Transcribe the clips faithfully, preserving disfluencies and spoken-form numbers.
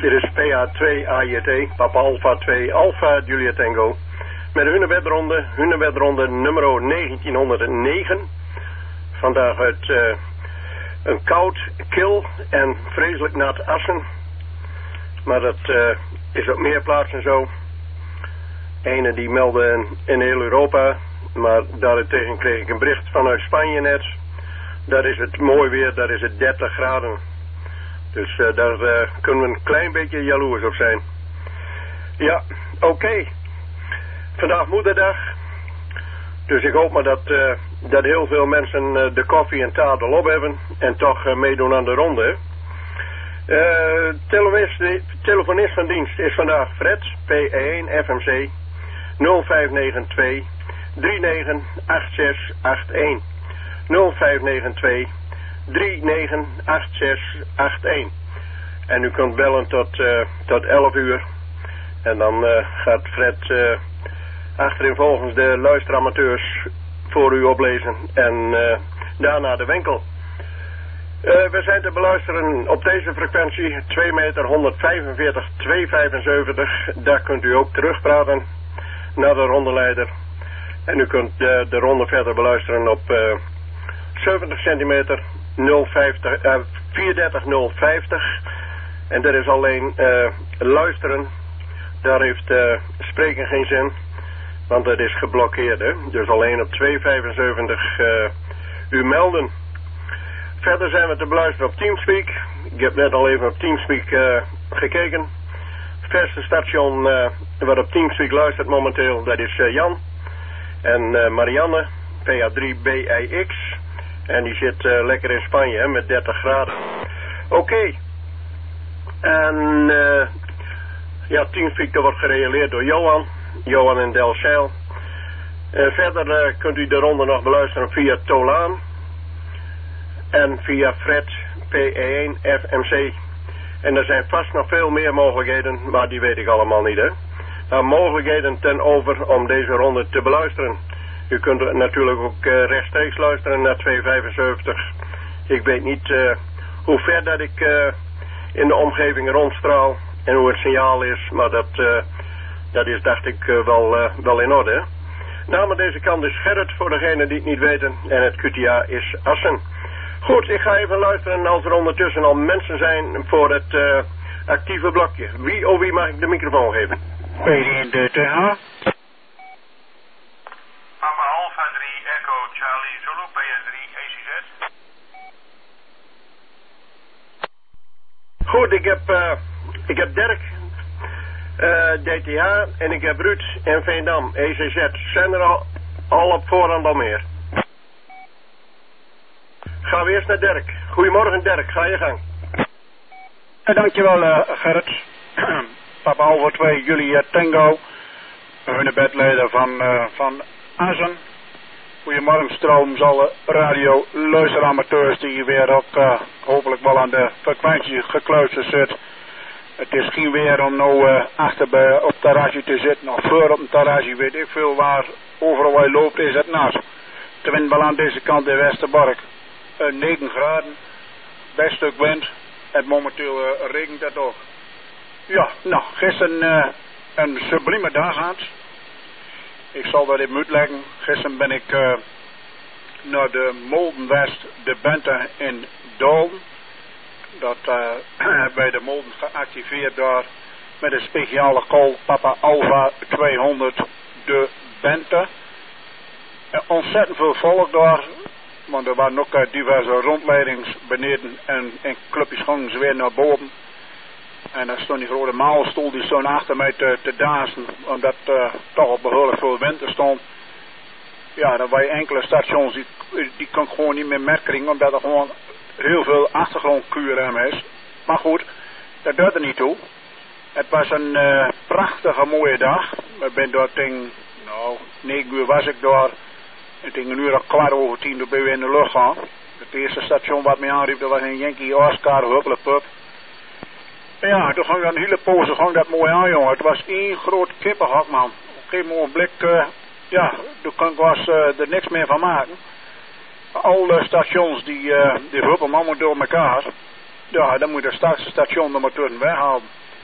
Dit is P A twee A J T, Papa Alpha twee Alpha Julia Tango. Met de Hunebedronde, Hunebedronde nummer negentienhonderdnegen. Vandaag uit uh, een koud, kil en vreselijk nat Assen. Maar dat uh, is op meer plaatsen zo. Ene die meldde in, in heel Europa. Maar daarentegen kreeg ik een bericht vanuit Spanje net. Daar is het mooi weer, daar is het dertig graden. Dus uh, daar uh, kunnen we een klein beetje jaloers op zijn. Ja, oké. Okay. Vandaag moederdag. Dus ik hoop maar dat, uh, dat heel veel mensen uh, de koffie en taart al op hebben. En toch uh, meedoen aan de ronde. Uh, telefonist, telefonist van dienst is vandaag Fred, P één F M C nul vijf negen twee drie negen acht zes acht een. nul vijf negen twee drie negen acht zes acht een. En u kunt bellen tot, uh, tot elf uur. En dan uh, gaat Fred uh, achterin volgens de luisteramateurs voor u oplezen. En uh, daarna de winkel. Uh, we zijn te beluisteren op deze frequentie twee meter honderdvijfenveertig tweehonderdvijfenzeventig. Daar kunt u ook terugpraten naar de rondeleider. En u kunt uh, de ronde verder beluisteren op uh, zeventig centimeter nul vijftig, uh, vierendertig nul vijftig. En dat is alleen uh, luisteren. Daar heeft uh, spreken geen zin. Want dat is geblokkeerd. Hè? Dus alleen op tweehonderdvijfenzeventig uh, u melden. Verder zijn we te beluisteren op Teamspeak. Ik heb net al even op Teamspeak uh, gekeken. Het verste station uh, wat op Teamspeak luistert momenteel, dat is uh, Jan. En uh, Marianne, P A drie B I X. En die zit uh, lekker in Spanje hè, met dertig graden. Oké. Okay. En uh, ja, Teamspeak dat wordt gereguleerd door Johan. Johan in Delfzijl. Uh, verder uh, kunt u de ronde nog beluisteren via Tolaan. En via Fred P één F M C. En er zijn vast nog veel meer mogelijkheden, maar die weet ik allemaal niet hè. Nou, mogelijkheden ten over om deze ronde te beluisteren. U kunt natuurlijk ook uh, rechtstreeks luisteren naar tweehonderdvijfenzeventig. Ik weet niet uh, hoe ver dat ik uh, in de omgeving rondstraal en hoe het signaal is, maar dat, uh, dat is dacht ik uh, wel, uh, wel in orde. Hè? Nou, maar deze kant is Gerrit voor degenen die het niet weten en het Q T A is Assen. Goed, ik ga even luisteren als er ondertussen al mensen zijn voor het uh, actieve blokje. Wie of wie mag ik de microfoon geven? P één D T H. Papa Alpha drie Echo Charlie Zulu P S drie A C Z. Goed, ik heb, uh, ik heb Dirk, uh, D T H en ik heb Ruud en Veendam, E C Z. Zijn er al, al op voorhand al meer? Gaan we eerst naar Dirk. Goedemorgen Dirk, ga je gang. En dankjewel uh, Gerrit. Papa Alpha twee Julia Tango. Hun bedleider van, uh, van Assen. Goedemorgen strooms alle radio luisteramateurs die weer ook uh, hopelijk wel aan de frequentie gekluisterd zit. Het is geen weer om nou uh, achter bij, op het terrasje te zitten of voor op een terrasje, weet ik veel waar. Overal waar je loopt is het nat. De wind wel aan deze kant in Westerbork. Uh, negen graden, best stuk wind en momenteel uh, regent het ook. Ja, nou, gisteren uh, een sublieme dag gehad. Ik zal dat even uitleggen. Gisteren ben ik uh, naar de Molden West, de Bente in Dolen. Dat uh, bij de Molden geactiveerd daar met een speciale call Papa Alpha tweehonderd de Bente. Uh, ontzettend veel volk daar. Want er waren ook uh, diverse rondleidings beneden en, en clubjes gingen ze weer naar boven. En daar stond die grote maalstoel, die stond achter mij te, te dazen, omdat uh, toch al behoorlijk veel wind stond. Ja, dan waren enkele stations, die, die kon ik gewoon niet meer merken, omdat er gewoon heel veel achtergrondkuur is. Maar goed, dat doet er niet toe. Het was een uh, prachtige mooie dag. We zijn daar tegen, nou, negen uur was ik daar. En tegen een uur of kwart over tien, toen ben we in de lucht gaan. Het eerste station wat mij aanriep, dat was een Yankee Oscar, Huppelepup. Ja, toen ging dat een hele poze, ging dat mooi aan, jongen. Het was één groot kippenhok, man. Op een gegeven moment, uh, ja, toen kon ik was, uh, er niks meer van maken. Alle stations, die, uh, die huppen allemaal door elkaar. Ja, dan moet het straks station er maar tussen weghalen.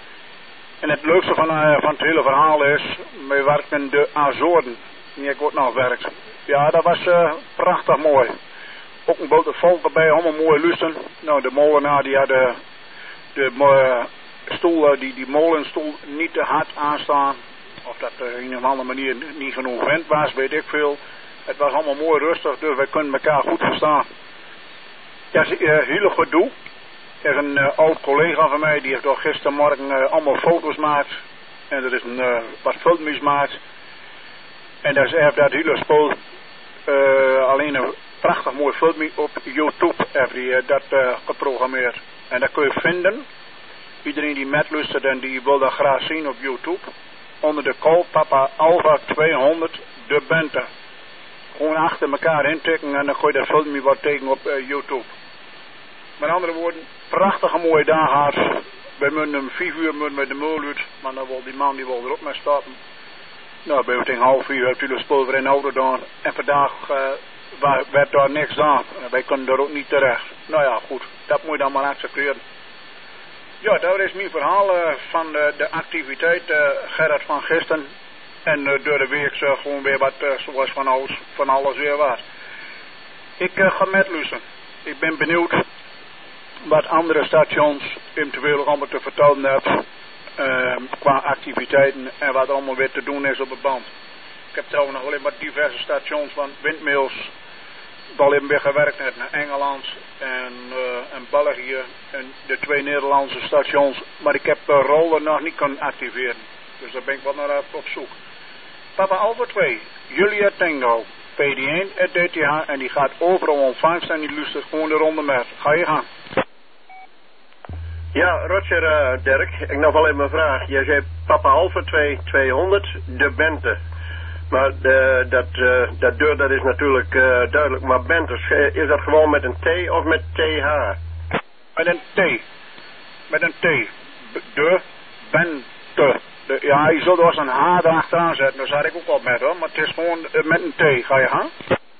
En het leukste van, uh, van het hele verhaal is, wij werken in de Azoren. Die ik ook nog werkt. Ja, dat was uh, prachtig mooi. Ook een boot volk erbij, allemaal mooie lusten. Nou, de molenaar die had de, de uh, stoel, uh, die, die molenstoel niet te hard aanstaan. Of dat er uh, in een andere manier niet genoeg wind was, weet ik veel. Het was allemaal mooi rustig, dus wij kunnen elkaar goed verstaan. Ja, is uh, heel goed doel. Er is een uh, oud collega van mij, die heeft al gistermorgen uh, allemaal foto's gemaakt. En er is een uh, wat filmpjes gemaakt. En daar heeft dat hele spul uh, alleen een prachtig mooi filmpje op YouTube heeft die, uh, dat uh, geprogrammeerd. En dat kun je vinden. Iedereen die met luistert en die wil dat graag zien op YouTube. Onder de call Papa Alpha tweehonderd de Bente. Gewoon achter elkaar intikken en dan kun je dat filmpje wat tegen op uh, YouTube. Met andere woorden, prachtige mooie dag gehad. Wij moeten om vijf uur met de mool uit, maar dan wil die man die wil erop mee starten. Nou, bij tegen half vier heeft u de spul weer in de auto gedaan. En vandaag uh, werd daar niks aan. Wij kunnen er ook niet terecht. Nou ja, goed, dat moet je dan maar accepteren. Ja, dat is mijn verhaal uh, van de, de activiteit uh, Gerrit van gisteren. En uh, door de week uh, gewoon weer wat uh, zoals van alles, van alles weer was. Ik uh, ga met luisteren. Ik ben benieuwd wat andere stations eventueel allemaal te vertellen hebben. Uh, qua activiteiten en wat er allemaal weer te doen is op de band. Ik heb trouwens nog wel even wat diverse stations van windmills wel even weer gewerkt net naar Engeland en, uh, en België en de twee Nederlandse stations, maar ik heb de roller nog niet kunnen activeren. Dus daar ben ik wat naar op zoek. Papa Alpha twee, Julia Tango, P D één, het D T H en die gaat overal ontvangst en die luistert gewoon de ronde met. Ga je gaan. Ja, Roger, uh, Dirk, ik nog wel even een vraag. Jij zei Papa Alpha twee tweehonderd, de Bente. Maar de, dat, uh, dat deur dat is natuurlijk uh, duidelijk, maar Bentes, is dat gewoon met een T of met T H? Met een T. Met een T. De Bente. De, ja, je zult er wel een H erachteraan zetten, daar zat ik ook al met hoor, maar het is gewoon uh, met een T. Ga je gaan?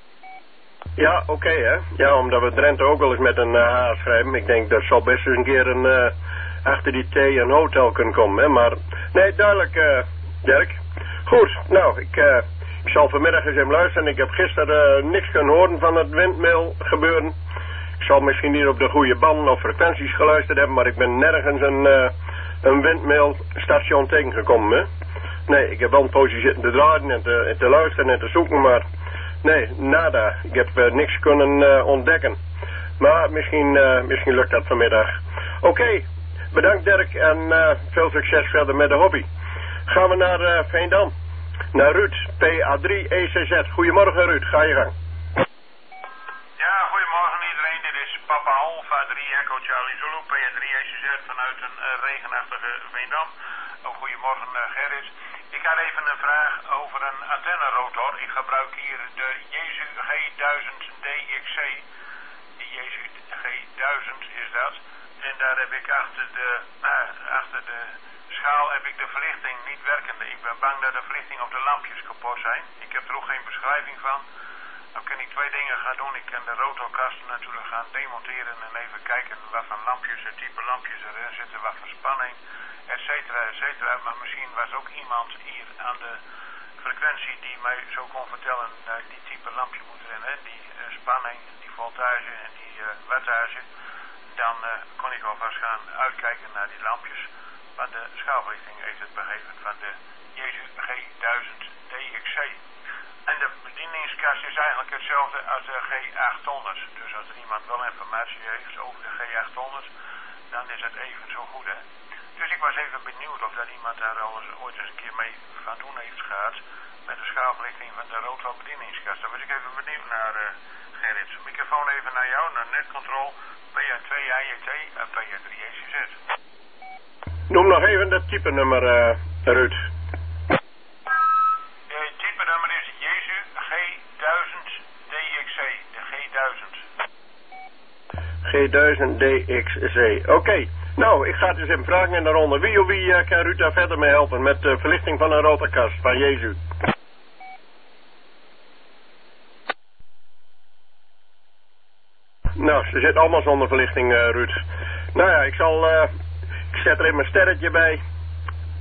Ja, oké okay, hè. Ja, omdat we Drenthe ook wel eens met een uh, H schrijven. Ik denk dat zal best eens een keer een, uh, achter die T een hotel kunnen komen, hè. Maar, nee, duidelijk, uh, Dirk. Goed, nou, ik, uh, ik zal vanmiddag eens even luisteren. Ik heb gisteren uh, niks kunnen horen van het windmill gebeuren. Ik zal misschien niet op de goede banden of frequenties geluisterd hebben, maar ik ben nergens een, uh, een windmill station tegengekomen, hè. Nee, ik heb wel een poosje zitten te draaien en te, en te luisteren en te zoeken, maar... Nee, nada. Ik heb uh, niks kunnen uh, ontdekken. Maar misschien, uh, misschien lukt dat vanmiddag. Oké, okay, bedankt Dirk en uh, veel succes verder met de hobby. Gaan we naar uh, Veendam. Naar Ruud, P A drie E C Z. Goedemorgen Ruud, ga je gang. Ja, goedemorgen iedereen. Dit is Papa Alpha drie Echo Charlie Zulu, P A drie E C Z vanuit een uh, regenachtige Veendam. Oh, goedemorgen uh, Gerrit. Ik had even een vraag over een antennerotor. Ik gebruik hier de Jesu G duizend D X C. De Jesu G duizend is dat. En daar heb ik achter de, uh, achter de schaal heb ik de verlichting niet werkende. Ik ben bang dat de verlichting op de lampjes kapot zijn. Ik heb er ook geen beschrijving van. Dan kan ik twee dingen gaan doen. Ik kan de rotorkast natuurlijk gaan demonteren en even kijken wat voor lampjes, het type lampjes erin zitten, wat voor spanning, et cetera, et cetera. Maar misschien was ook iemand hier aan de frequentie die mij zo kon vertellen, uh, die type lampje moet erin, hè? Die uh, spanning, die voltage en die uh, wattage. Dan uh, kon ik alvast gaan uitkijken naar die lampjes. Maar de schaalverlichting heeft het begeven van de Jesu G duizend D X C. En de bedieningskast is eigenlijk hetzelfde als de G achthonderd. Dus als er iemand wel informatie heeft over de G achthonderd, dan is het even zo goed, hè. Dus ik was even benieuwd of dat iemand daar al eens ooit eens een keer mee van doen heeft gehad met de schaalverlichting van de rotorbedieningskast. Daar was ik even benieuwd naar, uh, Gerrit. Microfoon even naar jou, naar Netcontrol, P A twee I J T en P A drie E C Z. Noem nog even dat type nummer, uh, Ruud. Het type nummer is Jesu G duizend D X C, de G duizend. G duizend D X C, oké. Okay. Nou, ik ga het eens even vragen in de ronde. Wie of wie uh, kan Ruud daar verder mee helpen met de verlichting van een rotorkast van Jezu? Nou, ze zit allemaal zonder verlichting, uh, Ruud. Nou ja, ik zal... Uh, ik zet er even een sterretje bij.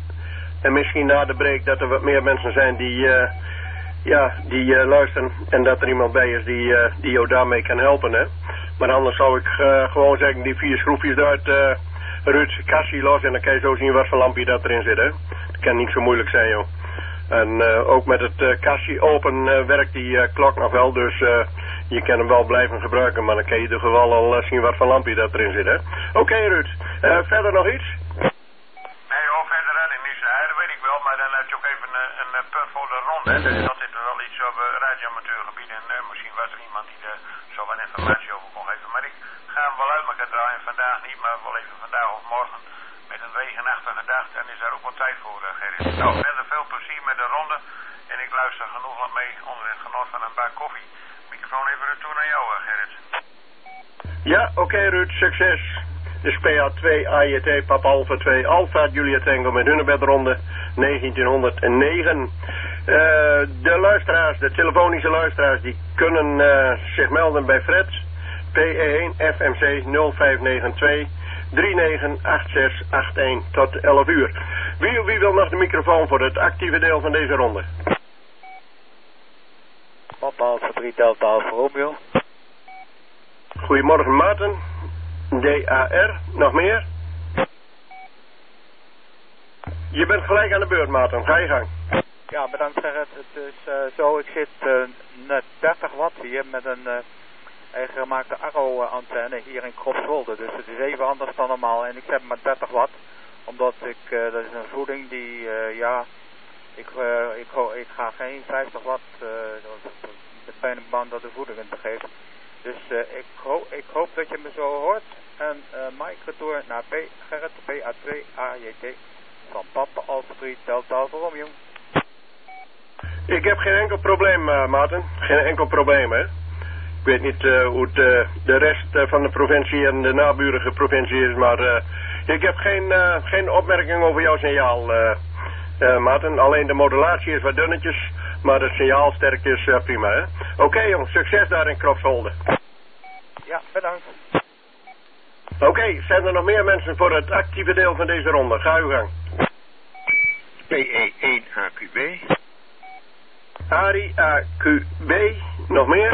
En misschien na de break dat er wat meer mensen zijn die, uh, ja, die uh, luisteren. En dat er iemand bij is die, uh, die jou daarmee kan helpen. Hè? Maar anders zou ik uh, gewoon zeggen, die vier schroefjes eruit, uh, Ruud, kassie los. En dan kan je zo zien wat voor lampje dat erin zit. Hè? Dat kan niet zo moeilijk zijn, joh. En uh, ook met het uh, kastje open uh, werkt die uh, klok nog wel. Dus uh, je kan hem wel blijven gebruiken. Maar dan kan je in ieder geval al uh, zien wat voor lampje dat erin zit. Hè? Oké, okay, Ruud. Uh, verder nog iets? Nee hoor, verder had ik niets. Ja, dat weet ik wel. Maar dan heb je ook even een, een punt voor de ronde. Hè? Dus dat is wel iets op uh, radioamateurgebied. En uh, misschien was er iemand die er zo wat informatie over kon geven. Maar ik ga hem wel uit elkaar draaien. Vandaag niet, maar wel even vandaag of morgen. Met een regenachtige dag. En is daar ook wat tijd voor, uh, Gerrit. Nou, verder veel plezier met de ronde. En ik luister genoeg aan mee onder het genot van een bak koffie. Microfoon even retour naar jou, uh, Gerrit. Ja, oké okay, Ruud. Succes. Dus P A twee A J T Papa Alpha twee Alpha Julia Tango met hunebedronde negentienhonderdnegen. Uh, de luisteraars, de telefonische luisteraars, die kunnen uh, zich melden bij Fred. P E één F M C nul vijf negen twee drie negen acht zes acht een tot elf uur. Wie, wie wil nog de microfoon voor het actieve deel van deze ronde? Papa Alpha drie Delta Alpha Romeo. Goedemorgen Maarten. D A R, nog meer? Je bent gelijk aan de beurt, Maarten. Ga je gang. Ja, bedankt Gerrit. Het is uh, zo, ik zit uh, net dertig watt hier met een uh, eigen gemaakte Arrow-antenne hier in Kropswolde. Dus het is even anders dan normaal. En ik heb maar dertig watt, omdat ik, uh, dat is een voeding die, uh, ja, ik, uh, ik, ik ga geen vijftig watt, uh, de pijn band dat de voeding in te geven. Dus uh, ik, ho ik hoop dat je me zo hoort. En uh, Mike retour naar P. Gerrit, P A twee A J T van Papa Alpha drie Delta Alpha Romeo. Ik heb geen enkel probleem, uh, Maarten. Geen enkel probleem, hè. Ik weet niet uh, hoe het, uh, de rest uh, van de provincie en de naburige provincie is, maar uh, ik heb geen, uh, geen opmerking over jouw signaal, uh, uh, Maarten. Alleen de modulatie is wat dunnetjes, maar het signaalsterkte is uh, prima, hè. Oké, okay, jongens, succes daar in Kropswolde. Ja, bedankt. Oké, okay, zijn er nog meer mensen voor het actieve deel van deze ronde? Ga uw gang. P E één A Q B. Arie A Q B, nog meer?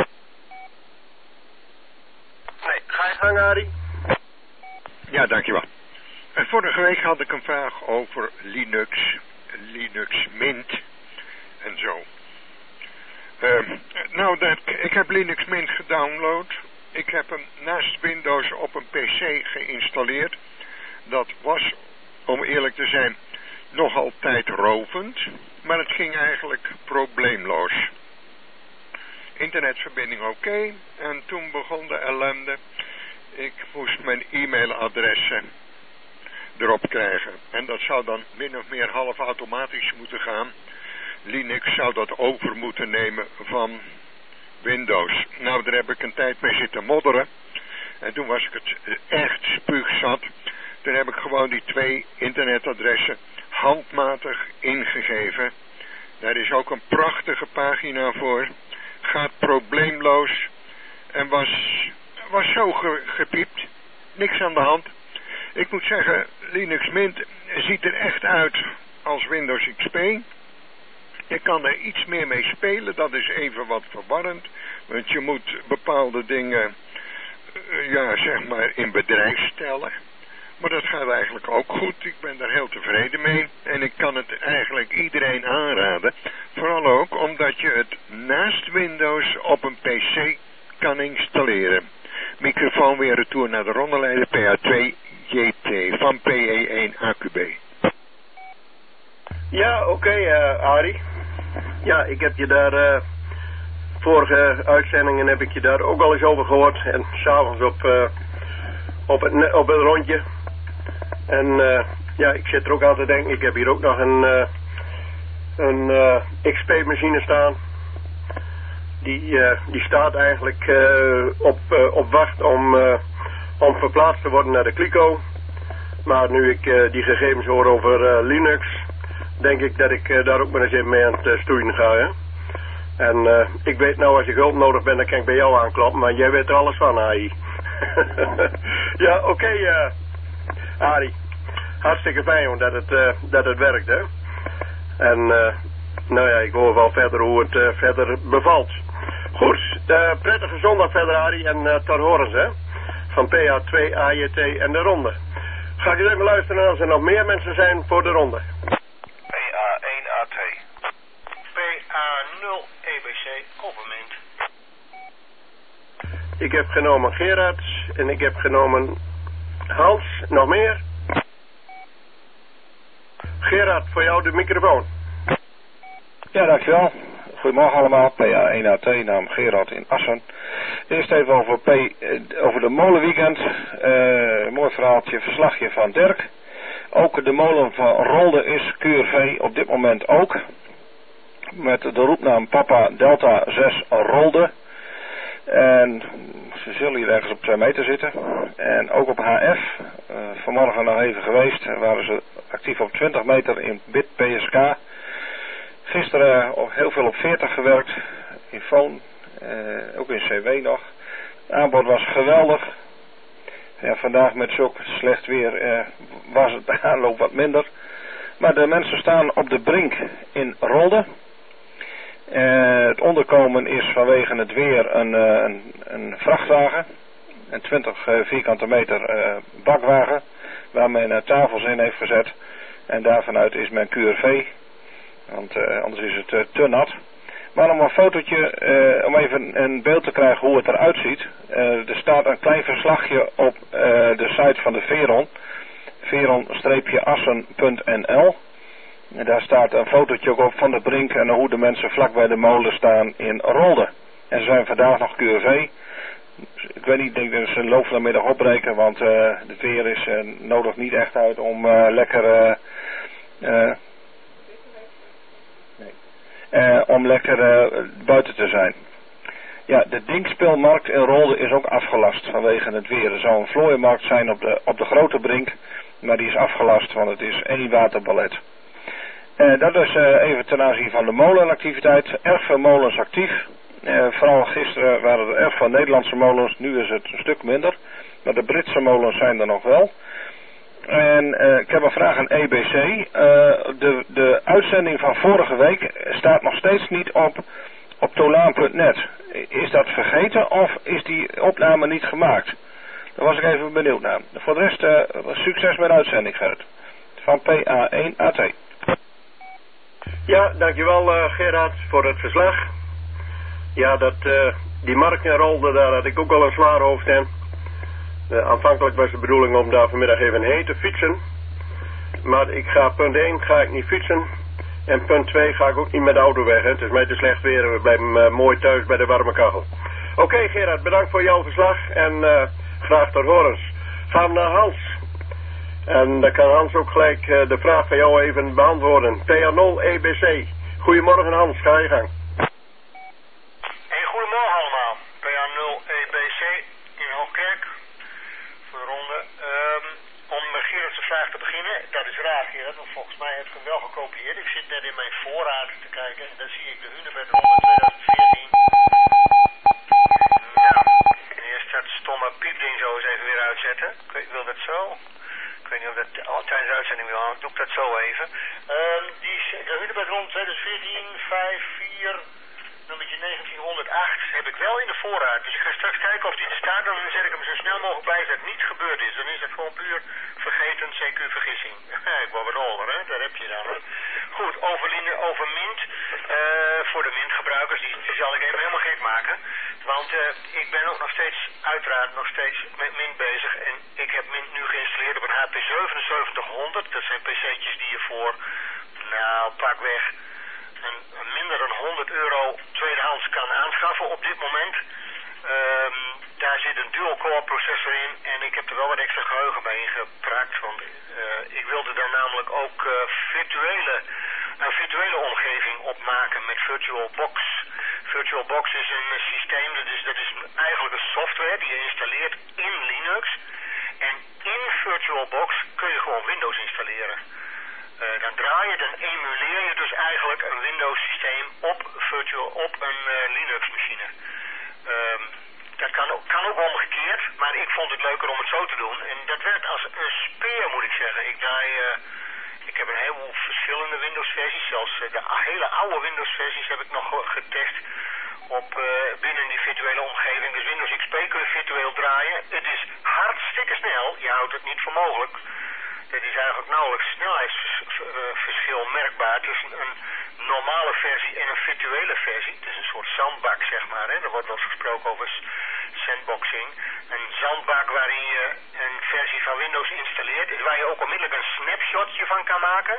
Nee, ga je gang, Arie. Ja, dankjewel. En vorige week had ik een vraag over Linux, Linux Mint en zo. Uh, nou, dat, ik heb Linux Mint gedownload. Ik heb hem naast Windows op een P C geïnstalleerd. Dat was, om eerlijk te zijn, nogal tijdrovend, maar het ging eigenlijk probleemloos. Internetverbinding oké, okay, en toen begon de ellende. Ik moest mijn e-mailadressen erop krijgen. En dat zou dan min of meer half automatisch moeten gaan. Linux zou dat over moeten nemen van Windows. Nou, daar heb ik een tijd mee zitten modderen. En toen was ik het echt spuugzat. Toen heb ik gewoon die twee internetadressen handmatig ingegeven. Daar is ook een prachtige pagina voor. Gaat probleemloos. En was, was zo ge, gepiept. Niks aan de hand. Ik moet zeggen, Linux Mint ziet er echt uit als Windows X P. Je kan er iets meer mee spelen. Dat is even wat verwarrend. Want je moet bepaalde dingen, ja, zeg maar, in bedrijf stellen. Maar dat gaat eigenlijk ook goed. Ik ben daar heel tevreden mee. En ik kan het eigenlijk iedereen aanraden. Vooral ook omdat je het naast Windows op een P C kan installeren. Microfoon weer retour naar de rondeleider P A twee J T van P E één A Q B. Ja, oké, okay, uh, Arie. Ja, ik heb je daar... Uh, vorige uitzendingen heb ik je daar ook al eens over gehoord. En s'avonds op, uh, op, het, op het rondje. En uh, ja, ik zit er ook aan te denken. Ik heb hier ook nog een, uh, een uh, X P-machine staan. Die, uh, die staat eigenlijk uh, op, uh, op wacht om, uh, om verplaatst te worden naar de Kliko. Maar nu ik uh, die gegevens hoor over uh, Linux, denk ik dat ik uh, daar ook maar eens even mee aan het uh, stoeien ga. Hè? En uh, ik weet nou, als ik hulp nodig ben, dan kan ik bij jou aankloppen. Maar jij weet er alles van, A I. Ja, oké, okay, uh, Arie. Hartstikke fijn, joh, dat het, uh, dat het werkt, hè. En uh, nou ja, ik hoor wel verder hoe het uh, verder bevalt. Goed, uh, prettige zondag verder, Arie. En uh, tot horens, hè. Van P A twee A J T en de ronde. Ga ik eens even luisteren als er nog meer mensen zijn voor de ronde. P A één A T. P A nul E B C, overmint. Ik heb genomen Gerard en ik heb genomen Hans. Nog meer? Gerard, voor jou de microfoon. Ja, dankjewel. Goedemorgen allemaal. P A één A T, naam Gerard in Assen. Eerst even over, P, over de molenweekend. Uh, mooi verhaaltje, verslagje van Dirk. Ook de molen van Rolde is Q R V op dit moment ook. Met de roepnaam Papa Delta zes Rolde. En ze zullen hier ergens op twee meter zitten. En ook op H F. Uh, vanmorgen nog even geweest. Waren ze actief op twintig meter in bit P S K. Gisteren uh, heel veel op veertig gewerkt. In Foon. Uh, ook in C W nog. Het aanbod was geweldig. Ja, vandaag met zulk slecht weer uh, was het bij aanloop wat minder. Maar de mensen staan op de brink in Rolde. Uh, het onderkomen is vanwege het weer een, uh, een, een vrachtwagen. Een twintig uh, vierkante meter uh, bakwagen. Waar men uh, tafels in heeft gezet. En daarvanuit is men Q R V. Want uh, anders is het uh, te nat. Maar om een fotootje, uh, om even een beeld te krijgen hoe het eruit ziet. Uh, er staat een klein verslagje op uh, de site van de Veron. veron assen punt n l. En daar staat een fotootje ook op van de brink en hoe de mensen vlak bij de molen staan in Rolde. En ze zijn vandaag nog Q R V. Ik weet niet, ik denk dat ze een loop van de middag opbreken, want uh, het weer is uh, nodig niet echt uit om uh, lekker... Uh, uh, Uh, om lekker uh, buiten te zijn. Ja, de Dinkspelmarkt in Rolde is ook afgelast vanwege het weer. Er zou een vlooienmarkt zijn op de, op de grote brink, maar die is afgelast, want het is één waterballet. Uh, dat is uh, even ten aanzien van de molenactiviteit. Erg veel molens actief. Uh, vooral gisteren waren er erg veel Nederlandse molens, nu is het een stuk minder. Maar de Britse molens zijn er nog wel. En uh, ik heb een vraag aan E B C. Uh, de, de uitzending van vorige week staat nog steeds niet op, op tolaan punt net. Is dat vergeten of is die opname niet gemaakt? Daar was ik even benieuwd naar. Voor de rest, uh, succes met de uitzending, Gerrit. Van P A één A T. Ja, dankjewel uh, Gerard voor het verslag. Ja, dat, uh, die markt in Rolde, daar had ik ook al een zwaar hoofd in. Uh, aanvankelijk was de bedoeling om daar vanmiddag even heen te fietsen. Maar ik ga punt één ga ik niet fietsen. En punt twee ga ik ook niet met de auto weg. Hè. Het is mij te slecht weer en we blijven uh, mooi thuis bij de warme kachel. Oké okay, Gerard, bedankt voor jouw verslag. En uh, graag tot horens. Van uh, Hans. En dan kan Hans ook gelijk uh, de vraag van jou even beantwoorden. P A nul E B C. Goedemorgen Hans, ga je gang. Hey, goedemorgen allemaal. P A nul E B C in Hoogkerk. Voor de ronde. Um, om Gerard's vraag te beginnen. Dat is raar Gerard, want volgens mij heeft ik hem wel gekopieerd. Ik zit net in mijn voorraad te kijken. En dan zie ik de Hunebed ronde twintig veertien. Nou, eerst dat stomme piepding zo eens even weer uitzetten. Ik wil dat zo. Ik weet niet of dat oh, tijdens de uitzending wil, doe ik dat zo even. Um, die, de Hunebed ronde twintig veertien, vijf vier, nummertje negentienhonderdacht heb ik wel in de voorraad. Dus ik ga straks kijken of die er staat. Dan zet ik hem zo snel mogelijk bij dat het niet gebeurd is. Dan is het gewoon puur vergeten, C Q vergissing. Ik word wat older, hè? Daar heb je dan. Hè? Goed, over, over mint. Uh, voor de mintgebruikers, die, die zal ik even helemaal gek maken. Want uh, ik ben ook nog steeds, uiteraard nog steeds met mint bezig. En ik heb mint nu geïnstalleerd op een H P zevenenzeventighonderd. Dat zijn pc'tjes die je voor, nou, pakweg een, een minder dan honderd euro tweedehands kan aanschaffen op dit moment. Um, daar zit een dual-core processor in en ik heb er wel wat extra geheugen bij ingeprakt. Want uh, ik wilde daar namelijk ook uh, virtuele, een virtuele omgeving op maken met VirtualBox. VirtualBox is een uh, systeem, dat is, dat is eigenlijk een software die je installeert in Linux. En in VirtualBox kun je gewoon Windows installeren. Uh, dan draai je, dan emuleer je dus eigenlijk een Windows systeem op, virtual, op een uh, Linux machine. Um, dat kan ook, kan ook omgekeerd, maar ik vond het leuker om het zo te doen. En dat werkt als een speer, moet ik zeggen. Ik draai, uh, ik heb een heleboel verschillende Windows-versies. Zelfs uh, de hele oude Windows-versies heb ik nog getest op uh, binnen die virtuele omgeving. Dus Windows X P kun je virtueel draaien. Het is hartstikke snel. Je houdt het niet voor mogelijk. Het is eigenlijk nauwelijks snelheidsverschil merkbaar tussen een normale versie en een virtuele versie. Het is een soort zandbak, zeg maar. Hè? Er wordt wel eens gesproken over sandboxing. Een zandbak waarin je een versie van Windows installeert, waar je ook onmiddellijk een snapshotje van kan maken.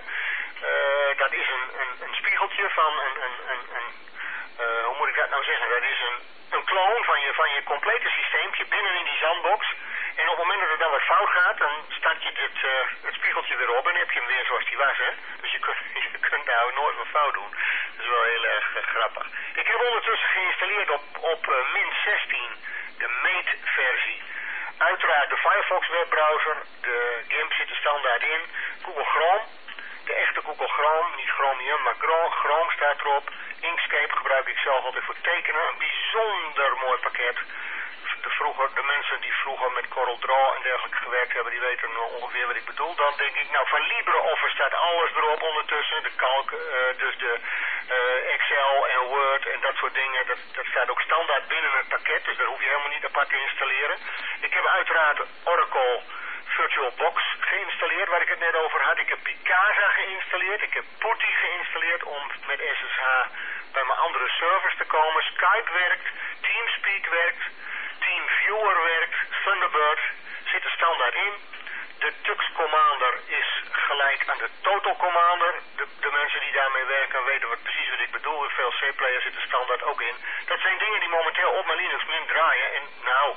Uh, dat is een, een, een spiegeltje van een, een, een, een uh, hoe moet ik dat nou zeggen? Dat is een, een kloon van je, van je complete systeempje binnen in die zandbox. En op het moment dat er dan wat fout gaat, dan start je dit, uh, het spiegeltje weer op en heb je hem weer zoals die was, hè. Dus je kunt, je kunt nou nooit meer fout doen. Dat is wel heel erg uh, grappig. Ik heb ondertussen geïnstalleerd op, op uh, min zestien de Mate-versie. Uiteraard de Firefox webbrowser, de GIMP zit er standaard in. Google Chrome, de echte Google Chrome, niet Chromium, maar Chrome staat erop. Inkscape gebruik ik zelf altijd voor tekenen, een bijzonder mooi pakket. De, vroeger, de mensen die vroeger met CorelDRAW en dergelijke gewerkt hebben, die weten nog ongeveer wat ik bedoel. Dan denk ik, nou van LibreOffice staat alles erop ondertussen. De calc, uh, dus de uh, Excel en Word en dat soort dingen. Dat, dat staat ook standaard binnen het pakket, dus daar hoef je helemaal niet apart te installeren. Ik heb uiteraard Oracle VirtualBox geïnstalleerd, waar ik het net over had. Ik heb Picasa geïnstalleerd. Ik heb Putty geïnstalleerd om met S S H bij mijn andere servers te komen. Skype werkt, TeamSpeak werkt. TeamViewer werkt, Thunderbird zit er standaard in. De Tux Commander is gelijk aan de Total Commander. De, de mensen die daarmee werken weten wat, precies wat ik bedoel. Veel C-players zitten standaard ook in. Dat zijn dingen die momenteel op mijn Linux Mint draaien. En nou,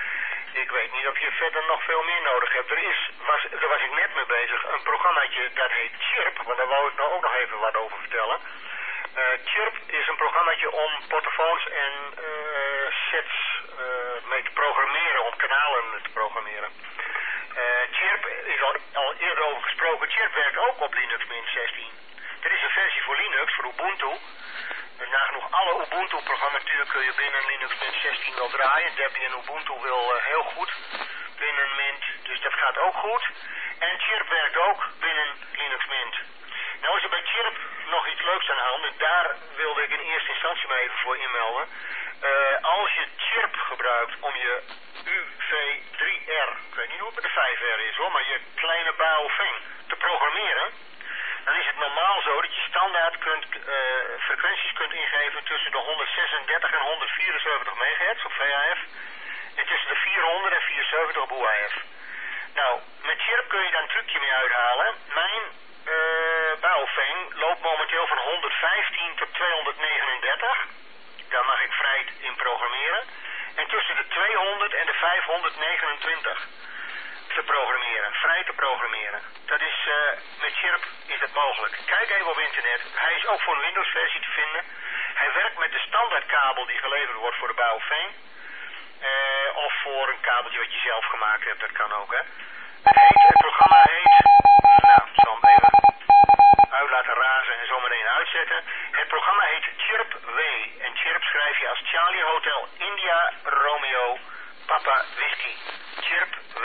ik weet niet of je verder nog veel meer nodig hebt. Er is, was, daar was ik net mee bezig, een programmaatje dat heet Chirp. Want daar wou ik nou ook nog even wat over vertellen. Uh, Chirp is een programmaatje om portofoons en uh, sets uh, mee te programmeren, om kanalen te programmeren. Uh, Chirp is al, al eerder over gesproken. Chirp werkt ook op Linux Mint zestien. Er is een versie voor Linux, voor Ubuntu. Uh, nagenoeg alle Ubuntu-programmatuur kun je binnen Linux Mint zestien wel draaien. Debian Ubuntu wil uh, heel goed binnen Mint, dus dat gaat ook goed. En Chirp werkt ook binnen Linux Mint. Nou is er bij Chirp nog iets leuks aan de hand. En daar wilde ik in eerste instantie maar even voor inmelden. Uh, als je Chirp gebruikt om je U V drie R, ik weet niet hoe het met de vijf R is hoor, maar je kleine Baofeng te programmeren, dan is het normaal zo dat je standaard kunt, uh, frequenties kunt ingeven tussen de honderdzesendertig en honderdvierenzeventig megahertz op V H F en tussen de vierhonderd en vierhonderdzeventig op U H F. Nou, met Chirp kun je daar een trucje mee uithalen. Mijn Uh, Baofeng loopt momenteel van honderdvijftien tot tweehonderdnegenendertig. Daar mag ik vrij in programmeren. En tussen de tweehonderd en de vijfhonderdnegenentwintig te programmeren, vrij te programmeren. Dat is, uh, met Chirp is dat mogelijk. Kijk even op internet. Hij is ook voor een Windows versie te vinden. Hij werkt met de standaardkabel die geleverd wordt voor de Baofeng. Uh, of voor een kabeltje wat je zelf gemaakt hebt, dat kan ook hè. Het, heet, het programma heet, nou, ik zal hem even uit laten razen en zo meteen uitzetten. Het programma heet Chirp W. En Chirp schrijf je als Charlie Hotel India Romeo Papa Whisky. Chirp W.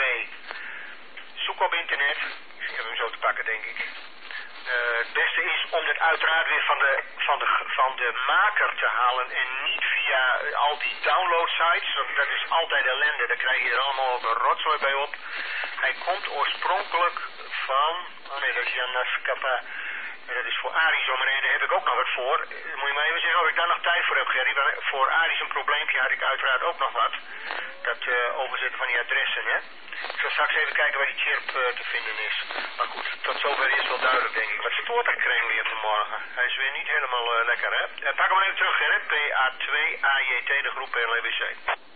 Zoek op internet. Ik heb hem zo te pakken denk ik. Uh, het beste is om dit uiteraard weer van de, van, de, van de maker te halen en niet via uh, al die download sites. Dat is altijd ellende, daar krijg je er allemaal ook een rotzooi bij op. Hij komt oorspronkelijk van, oh nee dat is Jan Nascapa, dat is voor Arie zometeen, daar heb ik ook nog wat voor. Moet je maar even zeggen of ik daar nog tijd voor heb Gerry, want voor Arie zijn probleempje had ik uiteraard ook nog wat. Dat uh, overzetten van die adressen hè. Ik zal straks even kijken waar die Chirp uh, te vinden is. Maar goed, tot zover is wel duidelijk denk ik. Wat stoort er kreeg weer vanmorgen? Hij is weer niet helemaal uh, lekker hè. Uh, pak hem maar even terug Gerrit, P A twee A J T, de groep P L W C.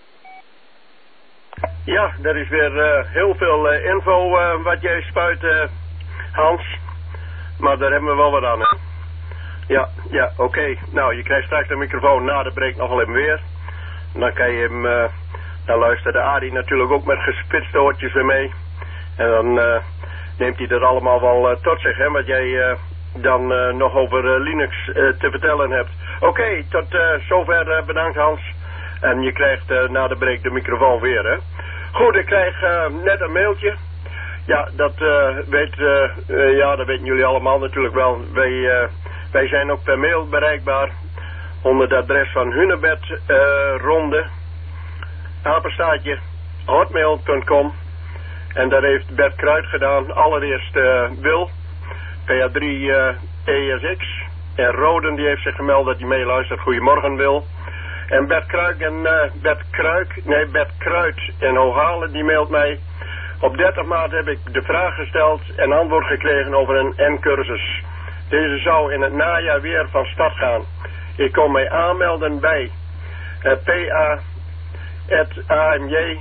Ja, er is weer uh, heel veel uh, info uh, wat jij spuit uh, Hans. Maar daar hebben we wel wat aan hè. Ja, ja, oké. Okay. Nou, je krijgt straks de microfoon na de break nog wel even weer. Dan kan je hem... Uh, Dan luistert de Arie natuurlijk ook met gespitste oortjes weer mee. En dan uh, neemt hij dat allemaal wel uh, tot zich, hè, wat jij uh, dan uh, nog over uh, Linux uh, te vertellen hebt. Oké, okay, tot uh, zover uh, bedankt Hans. En je krijgt uh, na de break de microfoon weer, hè. Goed, ik krijg uh, net een mailtje. Ja, dat uh, weet, uh, uh, ja, dat weten jullie allemaal natuurlijk wel. Wij, uh, wij zijn ook per mail bereikbaar onder het adres van Hunebed uh, Ronde, apenstaartje, hotmail punt com. En daar heeft Bert Kruid gedaan. Allereerst uh, Wil, P A drie uh, E S X. En Roden die heeft zich gemeld dat hij meeluistert. Goedemorgen Wil. En Bert Kruik en uh, Bert Kruik, nee Bert Kruid en Hooghalen die mailt mij. Op dertig maart heb ik de vraag gesteld en antwoord gekregen over een N-cursus. Deze zou in het najaar weer van start gaan. Ik kon mij aanmelden bij uh, P A at A M J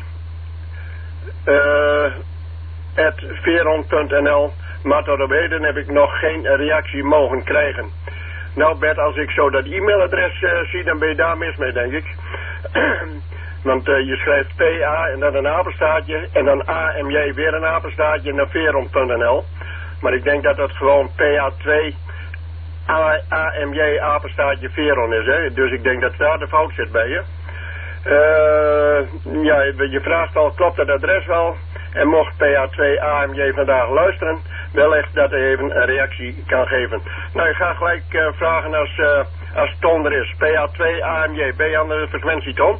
uh, at veron punt n l, maar tot op heden heb ik nog geen reactie mogen krijgen. Nou Bert, als ik zo dat e-mailadres uh, zie, dan ben je daar mis mee, denk ik. Want uh, je schrijft P A en dan een apenstaartje en dan A M J weer een apenstaartje naar veron punt n l. Maar ik denk dat dat gewoon P A twee A M J apenstaartje Veron is, hè. Dus ik denk dat daar de fout zit bij je. Uh, ja, je vraagt al, klopt het adres wel? En mocht P A twee A M J vandaag luisteren, wellicht dat hij even een reactie kan geven. Nou, ik ga gelijk uh, vragen als, uh, als Ton er is. P A twee A M J, ben je aan de frequentie, Ton?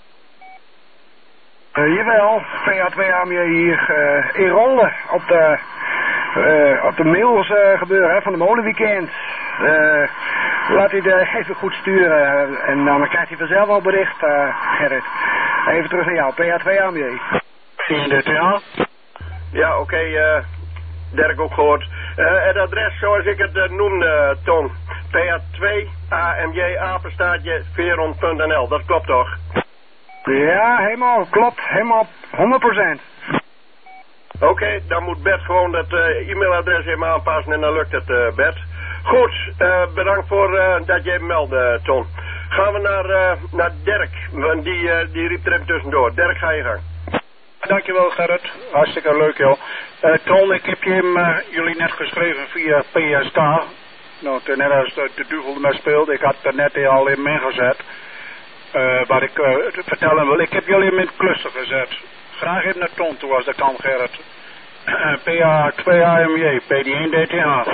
Uh, jawel, P A twee A M J hier uh, in Ronde op de, uh, op de mails uh, gebeuren hè, van de molenweekend. Uh, laat hij er even goed sturen uh, en dan krijgt hij vanzelf al bericht, uh, Gerrit. Even terug naar jou, P A twee A M J. In de ja? Ja, oké, okay, uh, Dirk ook gehoord. Uh, het adres zoals ik het uh, noemde, uh, Ton. P A twee A M J apenstaartje veron punt n l, dat klopt toch? Ja, helemaal, klopt, helemaal honderd procent. Oké, okay, dan moet Bert gewoon dat uh, e-mailadres even aanpassen en dan lukt het, uh, Bert. Goed, uh, bedankt voor uh, dat je even meldde, Ton. Gaan we naar, uh, naar Dirk, want die, uh, die riep er even tussendoor. Dirk, ga je gang. Dankjewel Gerrit, hartstikke leuk joh. Uh, Ton, ik heb je hem, uh, jullie net geschreven via P S K. Nou, net als de, de duivel ermee speelde, ik had er net al in ingezet. Uh, wat ik uh, vertellen wil, ik heb jullie hem in het cluster gezet. Graag even naar Ton toe als dat kan, Gerrit. P A twee A M J, P D één D T H.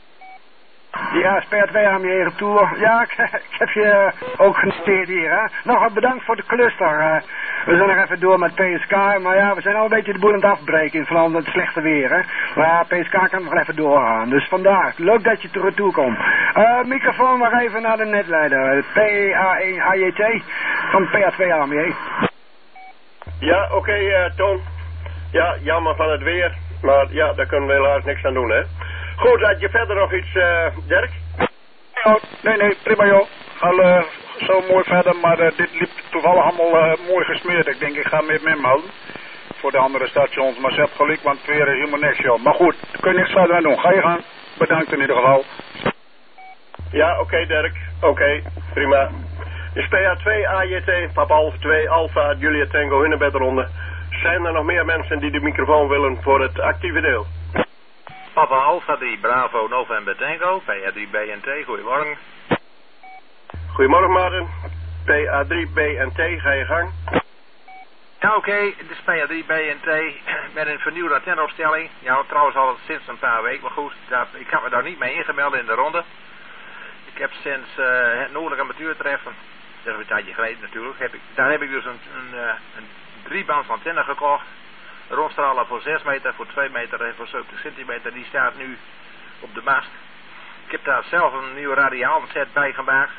Ja, P A twee A M J retour. Ja, ik, ik heb je ook genoteerd hier, hè. Nog bedankt voor de cluster. Uh, we zijn nog even door met P S K, maar ja, we zijn al een beetje de boel aan het afbreken in verband met het slechte weer, hè. Maar ja, P S K kan nog even doorgaan. Dus vandaar, leuk dat je er retour komt. Uh, microfoon maar even naar de netleider. P A één A J T van P A twee A M J. Ja, oké, okay, uh, Ton. Ja, jammer van het weer, maar ja, daar kunnen we helaas niks aan doen, hè. Goed, had je verder nog iets, uh, Dirk? Ja, nee, nee, prima joh. Ga uh, zo mooi verder, maar uh, dit liep toevallig allemaal uh, mooi gesmeerd. Ik denk, ik ga met me melden. Voor de andere stations, maar ze hebben gelijk, want het weer is helemaal niks joh. Maar goed, daar kun je niks verder aan doen. Ga je gaan. Bedankt in ieder geval. Ja, oké okay, Dirk. Oké, okay, prima. Is P A twee A J T, Papa Alpha twee, Alpha, Julia Tango, Hunebed Ronde. Zijn er nog meer mensen die de microfoon willen voor het actieve deel? Papa Alpha drie, Bravo, November Tango, P A drie B N T, goedemorgen. Goedemorgen Maarten, P A drie B N T, ga je gang. Ja oké, okay. Het is P A drie B N T met een vernieuwde antenneopstelling. Ja, trouwens al sinds een paar weken, maar goed, dat, ik heb me daar niet mee ingemeld in de ronde. Ik heb sinds uh, het noordelijke amateurtreffen, dat is een tijdje geleden natuurlijk, heb ik, daar heb ik dus een, een, uh, een driebands antenne gekocht. Een rondstraler voor zes meter, voor twee meter en voor zeventig centimeter, die staat nu op de mast. Ik heb daar zelf een nieuwe radiaalset bij gemaakt.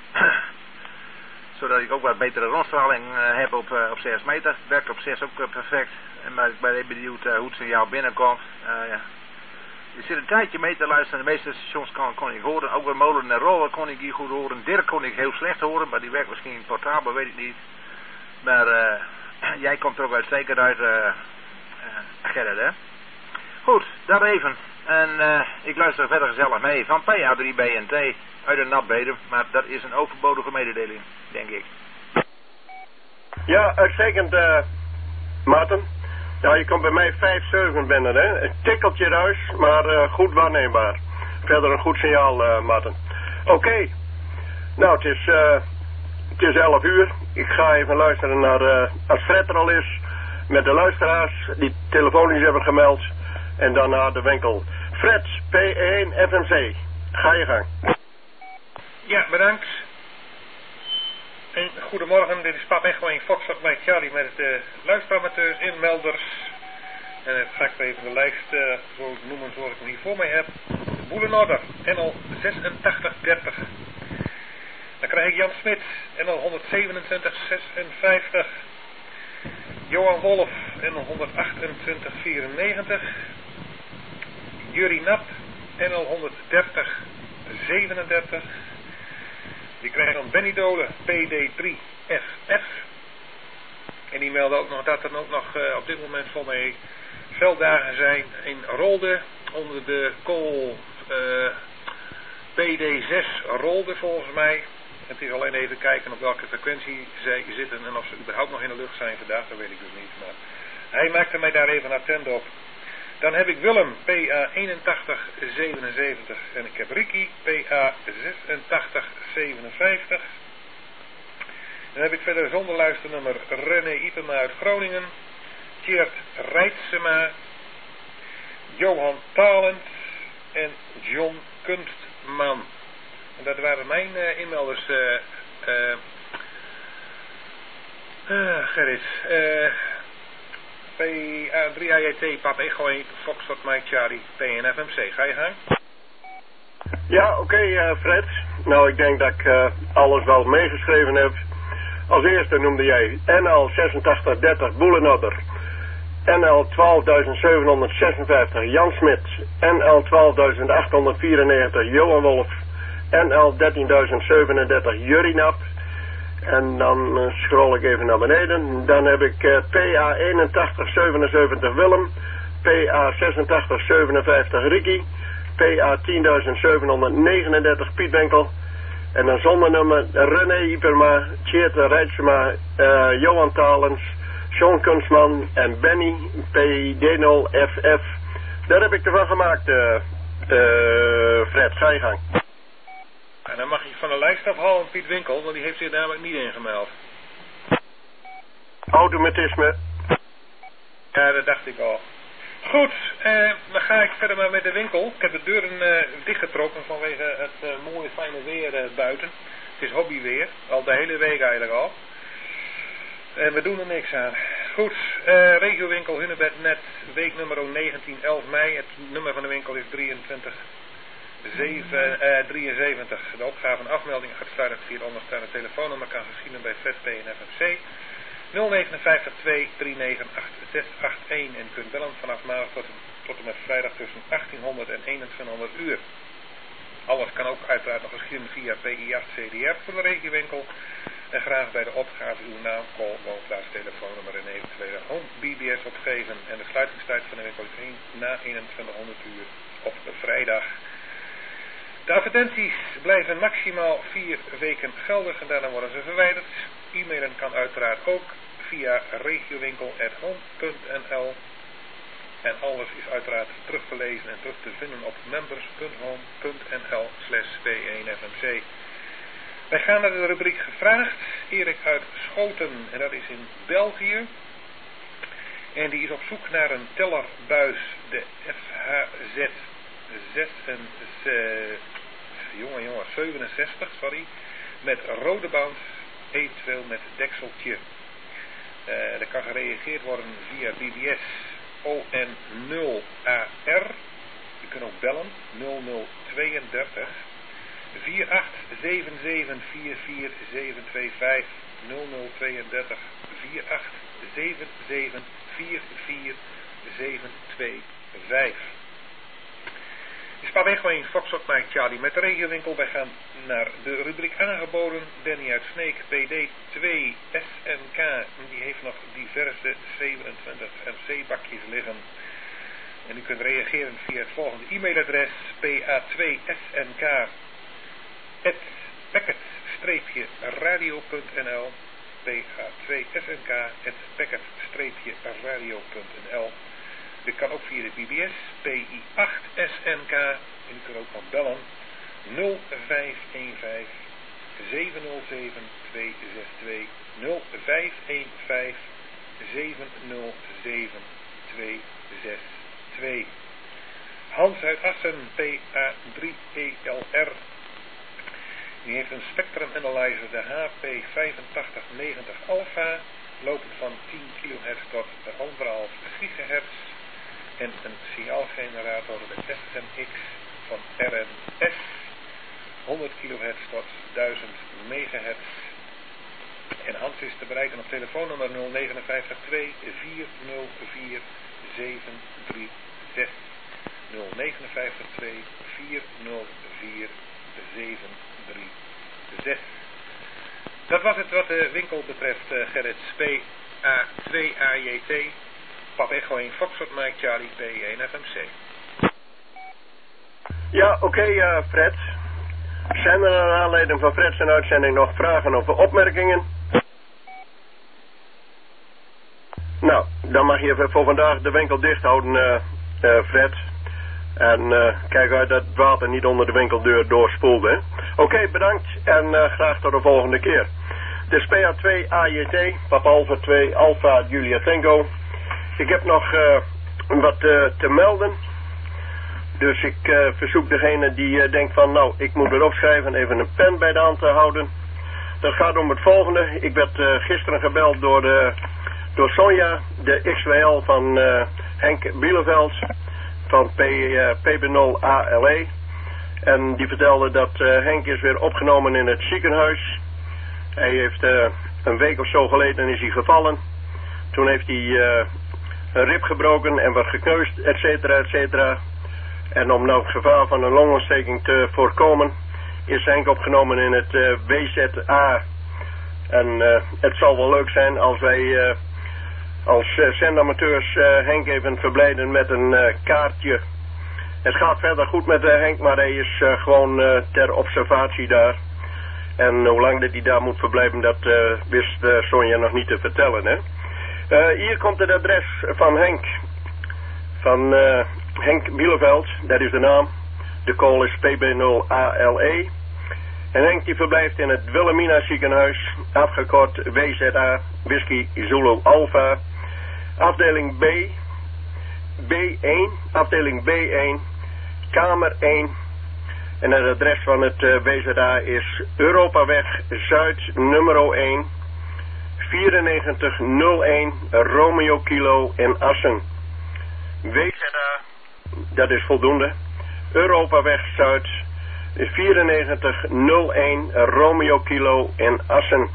Zodat ik ook wat betere rondstraling uh, heb op, uh, op zes meter. Het werkt op zes ook uh, perfect. En maar ik ben even benieuwd uh, hoe het signaal binnenkomt. Uh, ja. Je zit een tijdje mee te luisteren. De meeste stations kon, kon ik horen. Ook bij Molen en Roller kon ik hier goed horen. Dirk kon ik heel slecht horen, maar die werkt misschien portabel, weet ik niet. Maar uh, jij komt er ook uitstekend uit, uh, uh, Gerrit, hè? Goed, dat even. En uh, ik luister verder gezellig mee van P A drie B N T uit de Natbedem. Maar dat is een overbodige mededeling, denk ik. Ja, uitstekend, uh, Maarten. Ja, je komt bij mij vijf zeven binnen, hè. Een tikkeltje ruis, maar uh, goed waarneembaar. Verder een goed signaal, uh, Maarten. Oké. Okay. Nou, het is, uh, het is elf uur. Ik ga even luisteren naar, uh, als Fred er al is, met de luisteraars die telefonisch hebben gemeld. En dan naar de winkel. Fred, P één F M C. Ga je gang. Ja, bedankt. En goedemorgen, dit is Pap Echo in Foxtrot bij Charlie met de luisteramateurs, inmelders. En ik ga ik even de lijst uh, zo noemen zoals ik hem hier voor mij heb. Boelenorder, N L zesentachtig dertig. Dan krijg ik Jan Smit, N L honderdzevenentwintig zesenvijftig. Johan Wolf, N L honderdachtentwintig vierennegentig. Jurie Nap, N L honderddertig zevenendertig. Die krijgt dan Benny Dolen, P D drie F F. En die meldde ook nog dat er ook nog uh, op dit moment voor mij velddagen zijn in Rolde. Onder de kool uh, P D zes Rolde volgens mij. Het is alleen even kijken op welke frequentie zij zitten en of ze überhaupt nog in de lucht zijn vandaag, dat weet ik dus niet. Maar hij maakte mij daar even attent op. Dan heb ik Willem, P A eenentachtig zevenenzeventig. En ik heb Ricky, P A zesentachtig zevenenvijftig. Dan heb ik verder zonder luisternummer René Ipema uit Groningen. Tjeerd Rijtsema. Johan Talent. En John Kunstman. En dat waren mijn uh, inmelders. Uh, uh, uh, Gerrit. Uh, P A drie A J T, Pap Echo één, Foxtrot Mike Charlie, P N F M C. Ga je gang? Ja, oké okay, uh, Fred. Nou, ik denk dat ik uh, alles wel meegeschreven heb. Als eerste noemde jij N L zesentachtig dertig Boelenodder. N L twaalfduizend zevenhonderdzesenvijftig Jan Smit. N L twaalfduizend achthonderdvierennegentig Johan Wolf. N L dertienduizend zevenendertig Jurie Nap. En dan uh, scroll ik even naar beneden. Dan heb ik uh, P A eenentachtig zevenenzeventig Willem. P A zesentachtig zevenenvijftig Ricky. P A tienduizend zevenhonderdnegenendertig Piet Wenkel. En dan zonder nummer René Iperma, Tjeerd Rijtsema, uh, Johan Talens, John Kunstman en Benny P D nul F F. Daar heb ik ervan gemaakt, uh, uh, Fred. Ga je gang. En dan mag je van de lijst afhalen Piet Winkel, want die heeft zich namelijk niet ingemeld. Automatisme. Ja, dat dacht ik al. Goed, eh, dan ga ik verder maar met de winkel. Ik heb de deuren eh, dichtgetrokken vanwege het eh, mooie fijne weer eh, buiten. Het is hobbyweer, al de hele week eigenlijk al. En we doen er niks aan. Goed, eh, regiowinkel Hunebed Net, week nummer negentien, elf mei. Het nummer van de winkel is drieëntwintig drieënzeventig. De opgave en afmelding gaat starten via het onderstaande telefoonnummer, kan geschieden bij Fred P en F M C. nul vijf negen twee drie negen acht zes acht een en kunt bellen vanaf maandag tot, tot en met vrijdag tussen achttienhonderd en eenentwintighonderd uur. Alles kan ook uiteraard nog geschieden via P I acht C D R voor de regiowinkel. En graag bij de opgave uw naam, call, woonplaats, telefoonnummer en eventuele home B B S opgeven. En de sluitingstijd van de winkel is één na eenentwintighonderd uur op de vrijdag. De advertenties blijven maximaal vier weken geldig en daarna worden ze verwijderd. E-mailen kan uiteraard ook via regiowinkel apenstaartje home punt n l. En alles is uiteraard terug te lezen en terug te vinden op members punt home punt n l slash P één F M C. Wij gaan naar de rubriek gevraagd. Erik uit Schoten, en dat is in België. En die is op zoek naar een tellerbuis, de F H Z zes en jongen, jongen, zevenenzestig, sorry, met rode band, eventueel met dekseltje. Uh, er kan gereageerd worden via B B S O N nul A R. Je kunt ook bellen nul nul tweeëndertig vier acht zeven zeven vier vier zeven twee vijf nul nul tweeëndertig vier acht zeven zeven vier vier zeven twee vijf. Is Pap Echo één, Foxtrot Mike Charlie met de regiowinkel. Wij gaan naar de rubriek aangeboden. Danny uit Sneek, P D twee S N K. Die heeft nog diverse zevenentwintig M C bakjes liggen. En u kunt reageren via het volgende e-mailadres: P A twee S N K at packet radio punt n l. P A twee S N K at packet radio punt n l. Dit kan ook via de B B S, P I acht S N K, en u kunt ook nog bellen nul vijf een vijf zeven nul zeven twee zes twee nul vijf een vijf zeven nul zeven twee zes twee. Hans uit Assen, P A drie E L R. Die heeft een Spectrum Analyzer, de H P vijfentachtig negentig Alpha, lopend van tien kilohertz tot anderhalf gigahertz. En een signaalgenerator, de S M X van R N S, honderd kilohertz tot duizend megahertz. En Hans is te bereiken op telefoonnummer nul negen vijf twee vier nul vier zeven drie zes. nul negen vijf twee vier nul vier zeven drie zes. Dat was het wat de winkel betreft, uh, Gerrit. P A twee A J T, Pap Echo één Foxtrot Mike Charlie P één F M C. Ja, oké, okay, uh, Fred. Zijn er naar aanleiding van Fred's uitzending nog vragen of opmerkingen? Nou, dan mag je voor vandaag de winkel dicht houden, uh, uh, Fred. En uh, kijk uit dat het water niet onder de winkeldeur doorspoelt, hè. Oké, okay, bedankt en uh, graag tot de volgende keer. Dit is P A twee A J T, Papa Alpha twee Alpha Julia Tango. Ik heb nog uh, wat uh, te melden. Dus ik uh, verzoek degene die uh, denkt van, nou, ik moet erop schrijven, even een pen bij de hand te houden. Dat gaat om het volgende. Ik werd uh, gisteren gebeld door, de, door Sonja, de X W L van uh, Henk Bieleveld, van P, uh, P B nul A L E. En die vertelde dat uh, Henk is weer opgenomen in het ziekenhuis. Hij heeft uh, een week of zo geleden is hij gevallen. Toen heeft hij uh, een rib gebroken en wat gekneusd, et cetera, et cetera. En om nou het gevaar van een longontsteking te voorkomen, is Henk opgenomen in het uh, W Z A. En uh, het zal wel leuk zijn als wij uh, als uh, zendamateurs uh, Henk even verblijden met een uh, kaartje. Het gaat verder goed met uh, Henk, maar hij is uh, gewoon uh, ter observatie daar. En hoe lang dat hij daar moet verblijven, dat uh, wist uh, Sonja nog niet te vertellen, hè. Uh, hier komt het adres van Henk. Van uh, Henk Bieleveld, dat is de naam. De call is P B nul A L E. En Henk die verblijft in het Wilhelmina ziekenhuis, afgekort W Z A, Whisky Zulu Alpha. Afdeling B, B één, afdeling B één, kamer één. En het adres van het uh, W Z A is Europaweg Zuid nummer één, vierennegentig nul één, Romeo Kilo in Assen. W Z A, dat is voldoende. Europaweg Zuid, vierennegentig nul één, Romeo Kilo in Assen.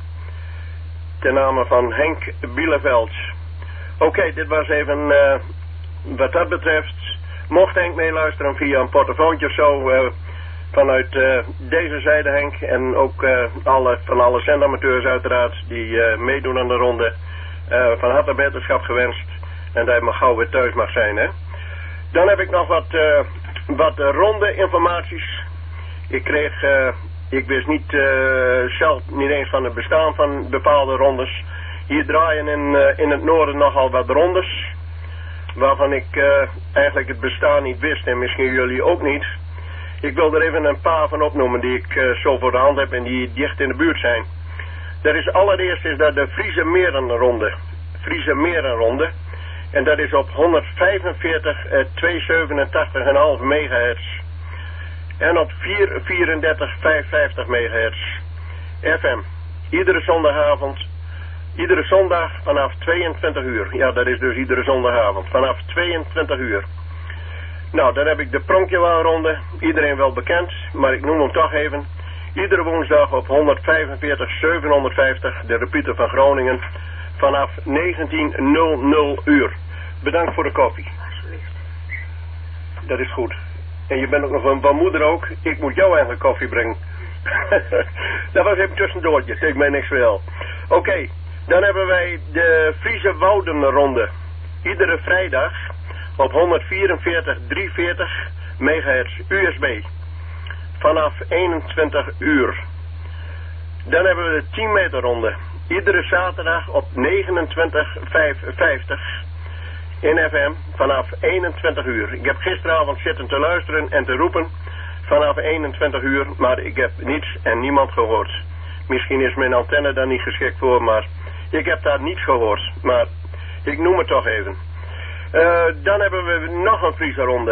Ten name van Henk Bieleveld. Oké, okay, dit was even uh, wat dat betreft. Mocht Henk meeluisteren via een portofoontje of zo, uh, vanuit uh, deze zijde Henk, en ook uh, alle, van alle zendamateurs uiteraard die uh, meedoen aan de ronde, uh, van harte beterschap gewenst en dat hij maar gauw weer thuis mag zijn, hè. Dan heb ik nog wat, uh, wat uh, ronde informaties. Ik kreeg, uh, ik wist niet uh, zelf niet eens van het bestaan van bepaalde rondes. Hier draaien in, uh, in het noorden nogal wat rondes, waarvan ik uh, eigenlijk het bestaan niet wist en misschien jullie ook niet. Ik wil er even een paar van opnoemen die ik uh, zo voor de hand heb en die dicht in de buurt zijn. Dat is allereerst is dat de Friese Merenronde. Friese Merenronde. En dat is op honderdvijfenveertig, uh, tweehonderdzevenentachtig komma vijf megahertz. En op vierhonderdvierendertig komma vijfenvijftig megahertz. F M. Iedere zondagavond. Iedere zondag vanaf tweeëntwintig uur. Ja, dat is dus iedere zondagavond. Vanaf tweeëntwintig uur. Nou, dan heb ik de Pronkjewaalronde. Iedereen wel bekend, maar ik noem hem toch even. Iedere woensdag op honderdvijfenveertig zevenhonderdvijftig, de repeater van Groningen, vanaf negentien nul nul uur. Bedankt voor de koffie. Alsjeblieft. Dat is goed. En je bent ook nog een moeder ook. Ik moet jou eigenlijk koffie brengen. Dat was even tussendoortje, tegen mij niks wel. Oké, okay, dan hebben wij de Friese Woudenronde. Iedere vrijdag op honderdvierenveertig driehonderdveertig megahertz U S B. Vanaf eenentwintig uur. Dan hebben we de tien meter ronde. Iedere zaterdag op negenentwintig vijfenvijftig in F M vanaf eenentwintig uur. Ik heb gisteravond zitten te luisteren en te roepen vanaf eenentwintig uur, maar ik heb niets en niemand gehoord. Misschien is mijn antenne daar niet geschikt voor, maar ik heb daar niets gehoord. Maar ik noem het toch even. Uh, dan hebben we nog een Friese ronde.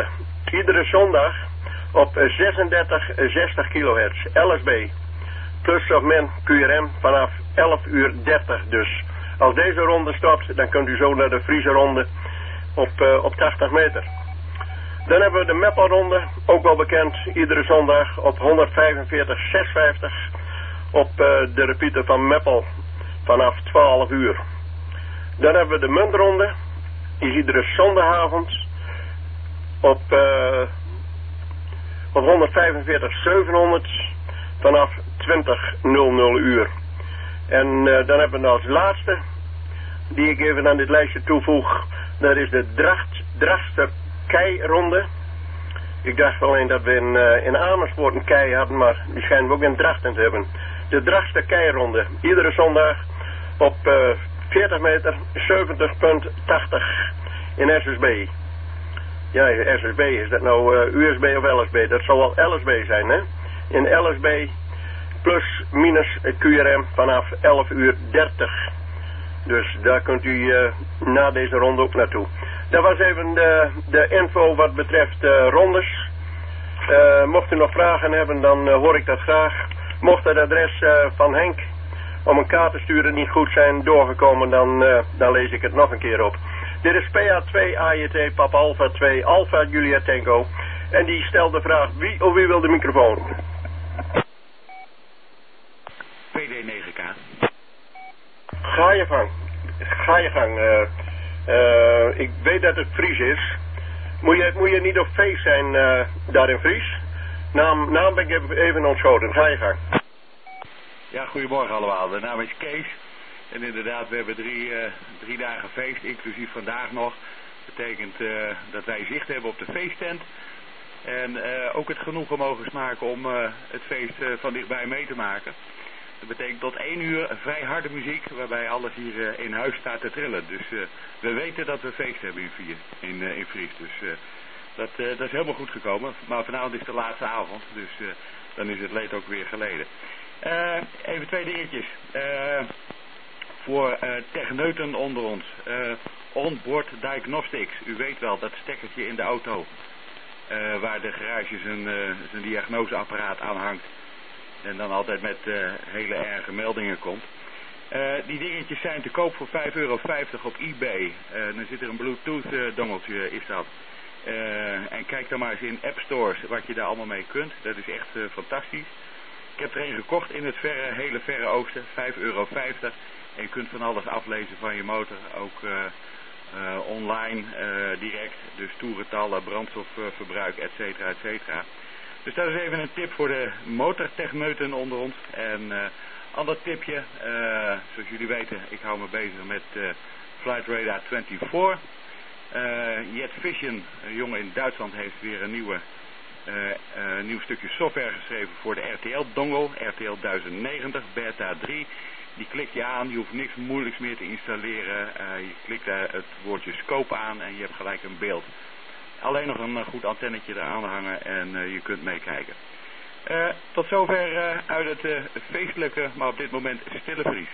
iedere zondag op zesendertig zestig kilohertz, L S B. Plus of min Q R M vanaf elf uur dertig dus. Als deze ronde stopt, dan kunt u zo naar de Friese ronde op, uh, op tachtig meter. Dan hebben we de Meppelronde, ook wel bekend, iedere zondag op honderdvijfenveertig zesenvijftig op uh, de repeater van Meppel vanaf twaalf uur. Dan hebben we de Muntronde, die is iedere zondagavond op, uh, op honderdvijfenveertig zevenhonderd vanaf twintig uur. En uh, dan hebben we als laatste, die ik even aan dit lijstje toevoeg, dat is de Dracht, Drachtster Keironde. Ik dacht alleen dat we in, uh, in Amersfoort een kei hadden, maar die schijnen we ook in Drachten te hebben. De Drachtster Keironde, iedere zondag op uh, veertig meter, zeventig tachtig in S S B. Ja, S S B, is dat nou uh, U S B of L S B? Dat zal wel L S B zijn, hè? In L S B plus minus Q R M vanaf elf uur dertig. Dus daar kunt u uh, na deze ronde ook naartoe. Dat was even de, de info wat betreft uh, rondes. Uh, mocht u nog vragen hebben, dan uh, hoor ik dat graag. Mocht het adres uh, van Henk om een kaart te sturen niet goed zijn doorgekomen, dan, uh, dan lees ik het nog een keer op. Dit is P A twee A J T Papa Alpha twee Alpha Julia Tango. En die stelt de vraag, wie of wie wil de microfoon? P D negen K. Ga je gang. Ga je gang. Uh, uh, ik weet dat het Fries is. Moet je, moet je niet op feest zijn uh, daar in Fries? Naam, naam ben ik even ontschoten. Ga je gang. Ja, goedemorgen allemaal. De naam is Kees. En inderdaad, we hebben drie, uh, drie dagen feest, inclusief vandaag nog. Dat betekent uh, dat wij zicht hebben op de feesttent. En uh, ook het genoegen mogen smaken om uh, het feest uh, van dichtbij mee te maken. Dat betekent tot één uur vrij harde muziek, waarbij alles hier uh, in huis staat te trillen. Dus uh, we weten dat we feest hebben in, vier, in, uh, in Fries. Dus uh, dat, uh, dat is helemaal goed gekomen. Maar vanavond is de laatste avond, dus uh, dan is het leed ook weer geleden. Uh, even twee dingetjes. Uh, voor uh, techneuten onder ons. Uh, onboard diagnostics. U weet wel, dat stekkertje in de auto. Uh, waar de garage zijn, uh, zijn diagnoseapparaat aan hangt. En dan altijd met uh, hele erge meldingen komt. Uh, die dingetjes zijn te koop voor vijf euro vijftig op eBay. Uh, dan zit er een Bluetooth uh, dongeltje, is dat. Uh, en kijk dan maar eens in app stores wat je daar allemaal mee kunt. Dat is echt uh, fantastisch. Ik heb er een gekocht in het verre, hele verre oosten. vijf euro vijftig. En je kunt van alles aflezen van je motor. Ook uh, uh, online, uh, direct. Dus toerentallen, brandstofverbruik, et cetera, et cetera. Dus dat is even een tip voor de motortechneuten onder ons. En uh, ander tipje, uh, zoals jullie weten, ik hou me bezig met uh, Flight Radar vierentwintig. Uh, Jet Vision, een jongen in Duitsland, heeft weer een nieuwe, uh, uh, nieuw stukje software geschreven voor de R T L-dongle, R T L duizend negentig, Beta drie. Die klik je aan, je hoeft niks moeilijks meer te installeren. Uh, je klikt daar het woordje scope aan en je hebt gelijk een beeld. Alleen nog een uh, goed antennetje eraan hangen en uh, je kunt meekijken. Uh, tot zover uh, uit het uh, feestelijke, maar op dit moment stille Fries.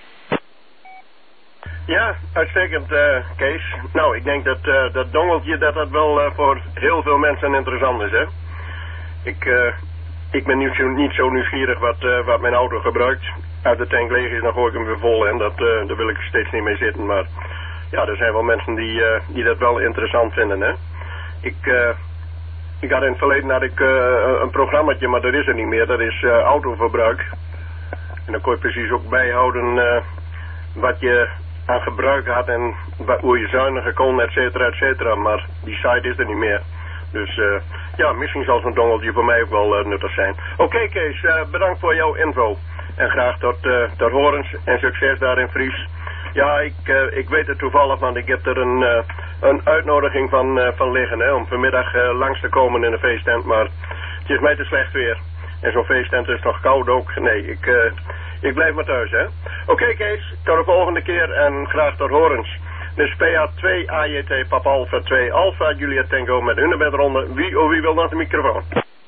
Ja, uitstekend uh, Kees. Nou, ik denk dat uh, dat dongeltje dat dat wel uh, voor heel veel mensen interessant is, hè. Ik, uh, ik ben niet zo, niet zo nieuwsgierig wat, uh, wat mijn auto gebruikt. Uit de tank leeg is, dan gooi ik hem weer vol en dat, uh, daar wil ik steeds niet mee zitten. Maar ja, er zijn wel mensen die, uh, die dat wel interessant vinden, hè. Ik, uh, ik had in het verleden had ik, uh, een programmaatje, maar dat is er niet meer. Dat is uh, autoverbruik. En dan kon je precies ook bijhouden uh, wat je aan gebruik had en wat, hoe je zuiniger kon, et cetera, et cetera. Maar die site is er niet meer. Dus uh, ja, misschien zal zo'n dongeltje voor mij ook wel uh, nuttig zijn. Oké okay, Kees, uh, bedankt voor jouw info. En graag tot, uh, tot horens en succes daar in Fries. Ja, ik, uh, ik weet het toevallig, want ik heb er een, uh, een uitnodiging van, uh, van liggen, hè, om vanmiddag uh, langs te komen in de feesttent, maar het is mij te slecht weer. En zo'n feesttent is nog koud ook. Nee, ik, uh, ik blijf maar thuis, hè. Oké okay, Kees, tot de volgende keer en graag tot horens. Dus P A twee A J T Papa Alpha twee Alpha Julia Tango met hunebedronde. Wie of wie wil naar de microfoon?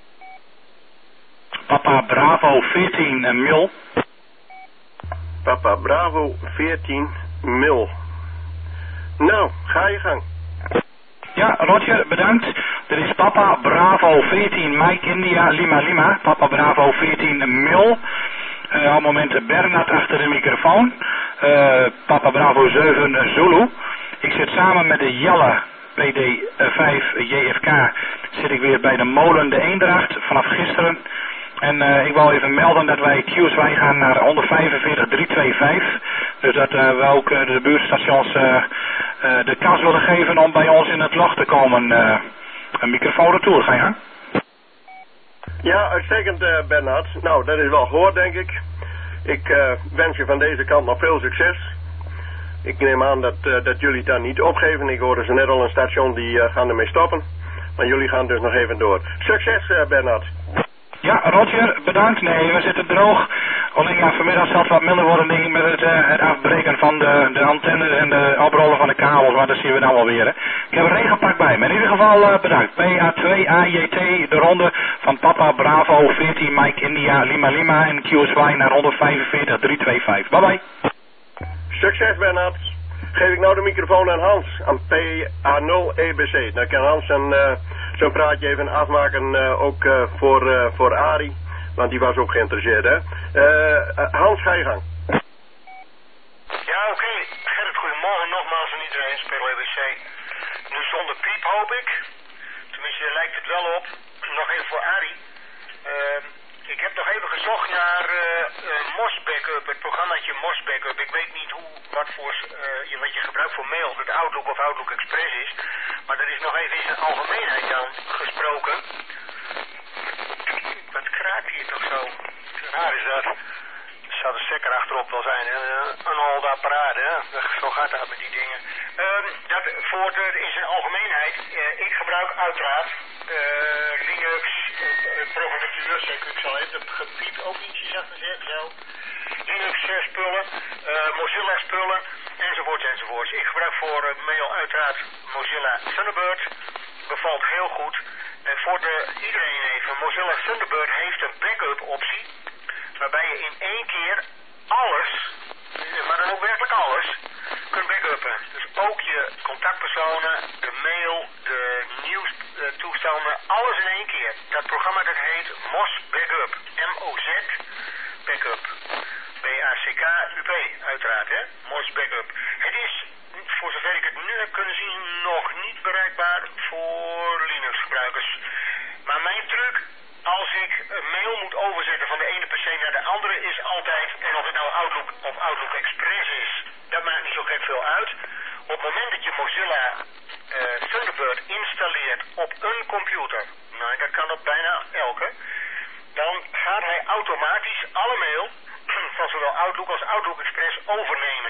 Papa Bravo veertien en Mil. Papa Bravo veertien Mil. Nou, ga je gang. Ja, Roger, bedankt. Dit is Papa Bravo veertien Mike India Lima Lima. Papa Bravo veertien Mil. Uh, op het moment Bernard achter de microfoon. Uh, Papa Bravo zeven Zulu. Ik zit samen met de Jelle P D vijf J F K. Zit ik weer bij de molen de Eendracht vanaf gisteren. En uh, ik wil even melden dat wij Q S wij gaan naar honderdvijfenveertig driehonderdvijfenveertig. Dus dat uh, we ook uh, de buurtstations uh, uh, de kans willen geven om bij ons in het log te komen. Uh, een microfoon retour, ga je gang. Ja, uitstekend uh, Bernard. Nou, dat is wel gehoord denk ik. Ik uh, wens je van deze kant nog veel succes. Ik neem aan dat, uh, dat jullie het dan niet opgeven. Ik hoorde ze net al een station die uh, gaan ermee stoppen. Maar jullie gaan dus nog even door. Succes uh, Bernard. Ja, Roger, bedankt. Nee, we zitten droog. Alleen ja, vanmiddag zal het wat minder worden denk ik met het, uh, het afbreken van de, de antennes en de oprollen van de kabels. Maar dat zien we dan wel weer. Hè. Ik heb een regenpak bij me. In ieder geval uh, bedankt. P A twee A J T, de ronde van Papa Bravo veertien Mike India Lima Lima en Q S Y naar honderdvijfenveertig driehonderdvijfenveertig. Bye bye. Succes Bernard. Geef ik nou de microfoon aan Hans, aan P A nul E B C. Dan kan Hans een, uh, zo'n praatje even afmaken, uh, ook uh, voor, uh, voor Arie. Want die was ook geïnteresseerd, hè. Uh, Hans, ga je gang. Ja, oké. Okay. Gerrit, goedemorgen nogmaals aan iedereen, Speel E B C. Nu zonder piep, hoop ik. Tenminste, daar lijkt het wel op. Nog even voor Arie. Uh, ik heb nog even gezocht naar uh, uh, Mos Backup, het programmaatje Mos Backup. Ik weet niet hoe, wat, voor, uh, je, wat je gebruikt voor mail, dat Outlook of Outlook Express is. Maar dat is nog even in zijn algemeenheid dan gesproken. Wat kraakt hier toch zo? Raar is dat. Er zou de stekker achterop wel zijn, hè? Een oud apparaat, hè? Zo gaat dat met die dingen. Uh, dat voor de, in zijn algemeenheid, uh, ik gebruik uiteraard uh, Linux, uh, programmatuur, zeker, ik zal even het gebied ook ietsje zacht gezegd, zo. Linux uh, spullen, uh, Mozilla spullen, enzovoorts enzovoorts. Ik gebruik voor uh, mail uiteraard Mozilla Thunderbird, bevalt heel goed. En voor de, iedereen even, Mozilla Thunderbird heeft een backup optie, waarbij je in één keer alles, maar dan ook werkelijk alles, kunt backuppen. Dus ook je contactpersonen, de mail, de nieuwstoestanden, alles in één keer. Dat programma dat heet Mos Backup, M O Z Backup, B A C K U P uiteraard, hè, Mos Backup. Het is, voor zover ik het nu heb kunnen zien, nog niet bereikbaar voor Linux gebruikers. Maar mijn truc, als ik een mail moet overzetten van de ene P C naar de andere, is altijd, en of het nou Outlook of Outlook Express is, dat maakt niet zo gek veel uit. Op het moment dat je Mozilla uh, Thunderbird installeert op een computer, nou dat kan op bijna elke, dan gaat hij automatisch alle mail van zowel Outlook als Outlook Express overnemen.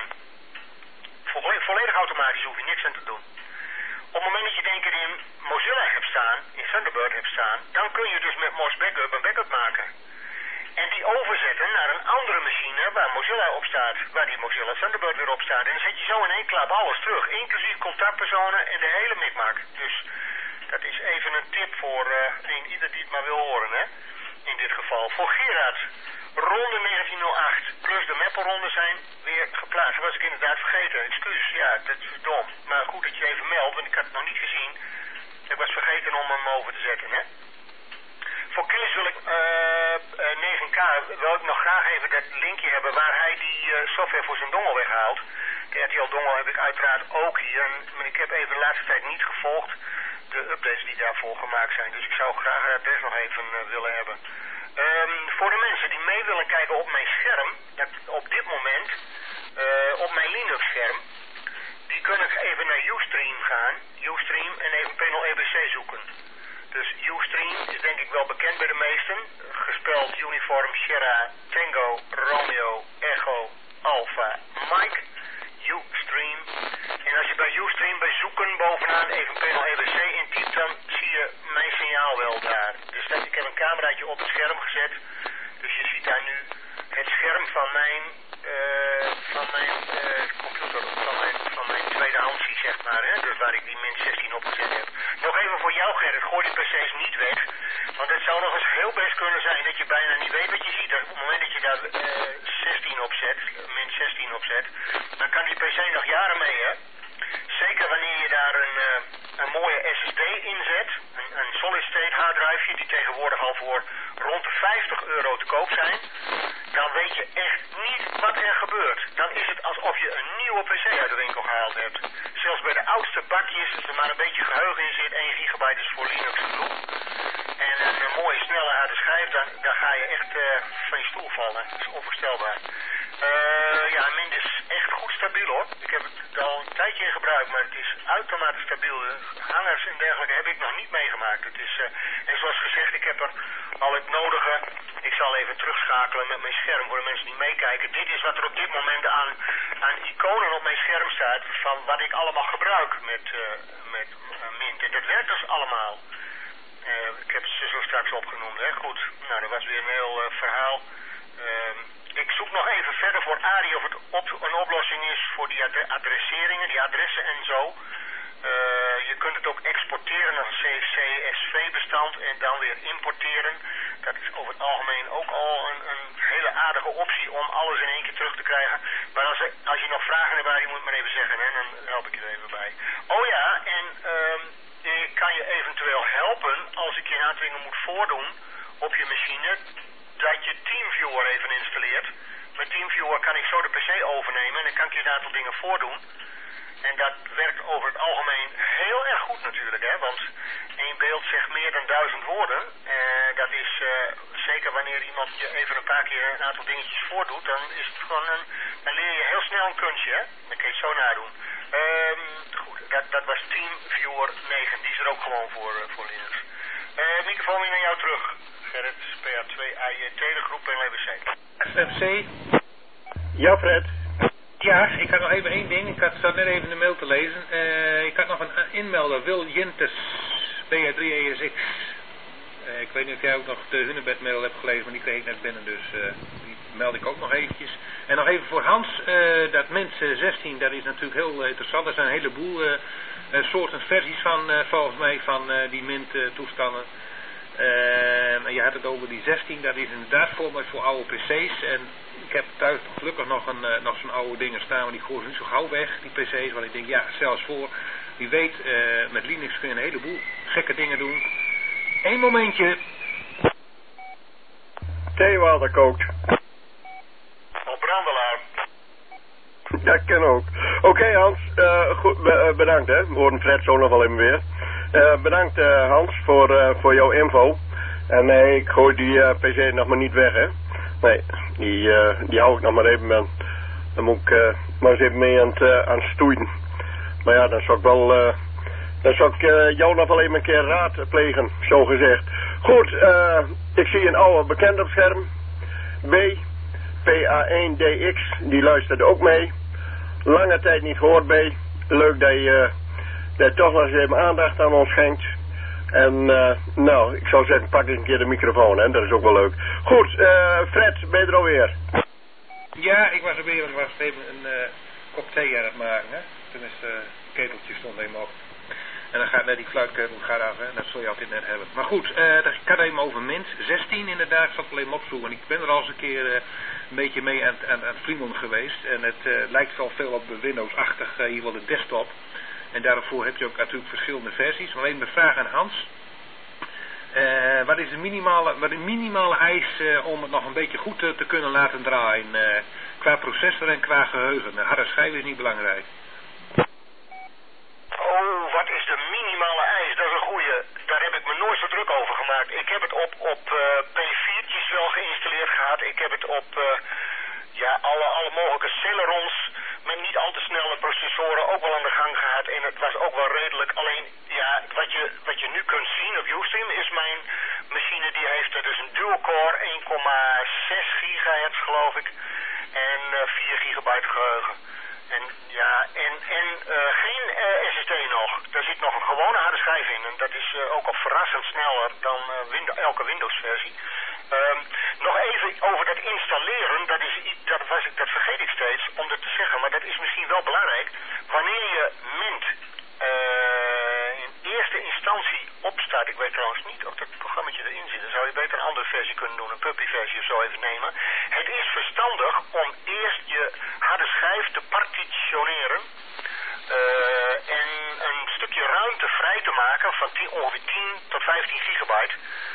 Volle volledig automatisch, hoef je niks aan te doen. Op het moment dat je denkt in Mozilla hebt staan, in Thunderbird hebt staan, dan kun je dus met Mos Backup een backup maken. En die overzetten naar een andere machine waar Mozilla op staat, waar die Mozilla Thunderbird weer op staat. En dan zet je zo in één klap alles terug, inclusief contactpersonen en de hele mikmak. Dus dat is even een tip voor uh, een ieder die het maar wil horen, hè. In dit geval. Voor Gerard, ronde negentien nul acht plus de Meppelronde zijn weer geplaatst. Dat was ik inderdaad vergeten. Excuus, ja, dat is dom. Maar goed dat je even meldt, want ik had het nog niet gezien. Ik was vergeten om hem over te zetten, hè. Voor Kees wil ik uh, uh, negen K wil ik nog graag even dat linkje hebben waar hij die uh, software voor zijn dongel weghaalt. De R T L dongel heb ik uiteraard ook hier. En, maar ik heb even de laatste tijd niet gevolgd de updates die daarvoor gemaakt zijn. Dus ik zou graag het adres nog even uh, willen hebben. Um, voor de mensen die mee willen kijken op mijn scherm, dat op dit moment, uh, op mijn Linux scherm, die kunnen even naar Ustream gaan, Ustream en even Panel E B C zoeken. Dus Ustream is denk ik wel bekend bij de meesten, gespeld Uniform Sierra Tango Romeo Echo Alpha Mike, Ustream. En als je bij Ustream bij zoeken bovenaan even Panel E B C intypt, dan zie je mijn signaal wel daar. Dus dat, ik heb een cameraatje op het scherm gezet, dus je ziet daar nu het scherm van mijn, uh, van mijn uh, computer, van mijn, van mijn tweedehandsie zeg maar, hè? Dus waar ik die min zestien op gezet heb. Nog even voor jou Gerrit, gooi die P C's niet weg, want het zou nog eens heel best kunnen zijn dat je bijna niet weet wat je ziet. Op het moment dat je daar uh, zestien op zet, min zestien op zet, dan kan die P C nog jaren mee, hè. Zeker wanneer je daar een, uh, een mooie S S D inzet, een, tegenwoordig al voor rond de vijftig euro te koop zijn, dan weet je echt niet wat er gebeurt. Dan is het alsof je een nieuwe pc uit de winkel gehaald hebt. Zelfs bij de oudste bakjes, als er maar een beetje geheugen in zit, één gigabyte is voor Linux genoeg. En een, een mooie snelle harde schijf, dan, dan ga je echt uh, van je stoel vallen. Dat is onvoorstelbaar. Uh, ja, Mint is echt goed stabiel hoor. Ik heb het al een tijdje in gebruik, maar het is uitermate stabiel. Hangers en dergelijke heb ik nog niet meegemaakt. Het is, uh, en zoals gezegd, ik heb er al het nodige. Ik zal even terugschakelen met mijn scherm voor de mensen die meekijken. Dit is wat er op dit moment aan, aan iconen op mijn scherm staat van wat ik allemaal gebruik met, uh, met uh, Mint. En dat werkt dus allemaal. Uh, ik heb ze zo straks opgenoemd, hè. Goed, nou dat was weer een heel uh, verhaal. Uh, ik zoek nog even verder voor Arie of het op, een oplossing is voor die ad adresseringen, die adressen en zo. Uh, je kunt het ook exporteren als C S V-bestand en dan weer importeren. Dat is over het algemeen ook al een, een hele aardige optie om alles in één keer terug te krijgen. Maar als, er, als je nog vragen hebt, je moet het maar even zeggen, hè, dan help ik je er even bij. Oh ja, en uh, ik kan je eventueel helpen als ik je een aantal dingen moet voordoen op je machine, dat je TeamViewer even installeert. Met TeamViewer kan ik zo de pc overnemen en dan kan ik je een aantal dingen voordoen. En dat werkt over het algemeen heel erg goed natuurlijk, hè, want één beeld zegt meer dan duizend woorden. Uh, dat is uh, zeker wanneer iemand je even een paar keer een aantal dingetjes voordoet, dan is het gewoon een, dan leer je heel snel een kunstje, hè. Dan kun je het zo nadoen. Um, goed, dat, dat was TeamViewer negen, die is er ook gewoon voor, uh, voor Linux. Uh, microfoon weer naar jou terug, Gerrit, P A twee A J T, de groep N W B C. F M C. Ja, Fred. Ja, ik had nog even één ding. Ik had, zat net even de mail te lezen. Uh, ik had nog een inmelder, Wil Jintes, B A drie E S X. Uh, ik weet niet of jij ook nog de Hunebed mail hebt gelezen, maar die kreeg ik net binnen, dus uh, die meld ik ook nog eventjes. En nog even voor Hans, uh, dat Mint zestien, dat is natuurlijk heel uh, interessant. Er zijn een heleboel uh, uh, soorten versies van, uh, volgens mij, van uh, die Mint uh, toestanden. Uh, en je had het over die zestien, dat is inderdaad voor mij voor oude pc's. En ik heb thuis gelukkig nog, een, uh, nog zo'n oude dingen staan, maar die gooi ze niet zo gauw weg, die pc's. Want ik denk, ja, zelfs voor, wie weet, uh, met Linux kun je een heleboel gekke dingen doen. Eén momentje. Theewater kookt. Op brandelaar. Dat kan ook. Oké okay, Hans, uh, goed, be uh, bedankt hè. We horen Fred zo nog wel even weer. Uh, bedankt uh, Hans voor, uh, voor jouw info. En nee, uh, ik gooi die uh, pc nog maar niet weg hè. Nee, die, uh, die hou ik nog maar even aan. Dan moet ik uh, maar eens even mee aan het, uh, aan het stoeien. Maar ja, dan zou ik wel... Uh, dan zou ik uh, jou nog wel even een keer raad plegen, zo gezegd. Goed, uh, ik zie een oude bekende op scherm. B, P A één D X, die luisterde ook mee. Lange tijd niet gehoord, B. Leuk dat je, uh, dat je toch nog eens even aandacht aan ons schenkt. En uh, nou, ik zou zeggen, pak eens een keer de microfoon, hè. Dat is ook wel leuk. Goed, uh, Fred, ben je er alweer? Ja, ik was er weer, ik was even een uh, kop thee aan het maken, hè. Tenminste, uh, keteltje stond even op. En dan gaat net die fluitketel gaat af, hè. Dat zul je altijd net hebben. Maar goed, uh, ik had even over Mint zestien inderdaad. Ik zat alleen maar opzoeken. Ik ben er al eens een keer uh, een beetje mee aan, aan, aan het friemelen geweest. En het uh, lijkt wel veel op Windows-achtig, uh, hier wel de desktop. En daarvoor heb je ook natuurlijk verschillende versies. Maar even mijn vraag aan Hans. Uh, wat is de minimale, wat is de minimale eis uh, om het nog een beetje goed te, te kunnen laten draaien? Uh, qua processor en qua geheugen. De harde schijf is niet belangrijk. Oh, wat is de minimale eis? Dat is een goeie. Daar heb ik me nooit zo druk over gemaakt. Ik heb het op, op uh, P viertjes wel geïnstalleerd gehad. Ik heb het op uh, ja, alle, alle mogelijke Celerons met niet al te snelle processoren ook wel aan de gang gehad. En het was ook wel redelijk. Alleen, ja, wat je, wat je nu kunt zien op Ustream is mijn machine. Die heeft dus een dual-core één komma zes gigahertz geloof ik. En uh, vier gigabyte geheugen. En ja, en, en uh, geen uh, S S D nog. Daar zit nog een gewone harde schijf in. En dat is uh, ook al verrassend sneller dan uh, Windows, elke Windows versie. Um, nog even over dat installeren. Dat, is, dat, was, dat vergeet ik steeds om dat te zeggen. Maar dat is misschien wel belangrijk. Wanneer je Mint uh, in eerste instantie opstart. Ik weet trouwens niet of dat programmaatje erin zit. Dan zou je beter een andere versie kunnen doen. Een puppy versie of zo even nemen. Het is verstandig om eerst je harde schijf te partitioneren. Uh, en een stukje ruimte vrij te maken van tien, ongeveer tien tot vijftien gigabyte.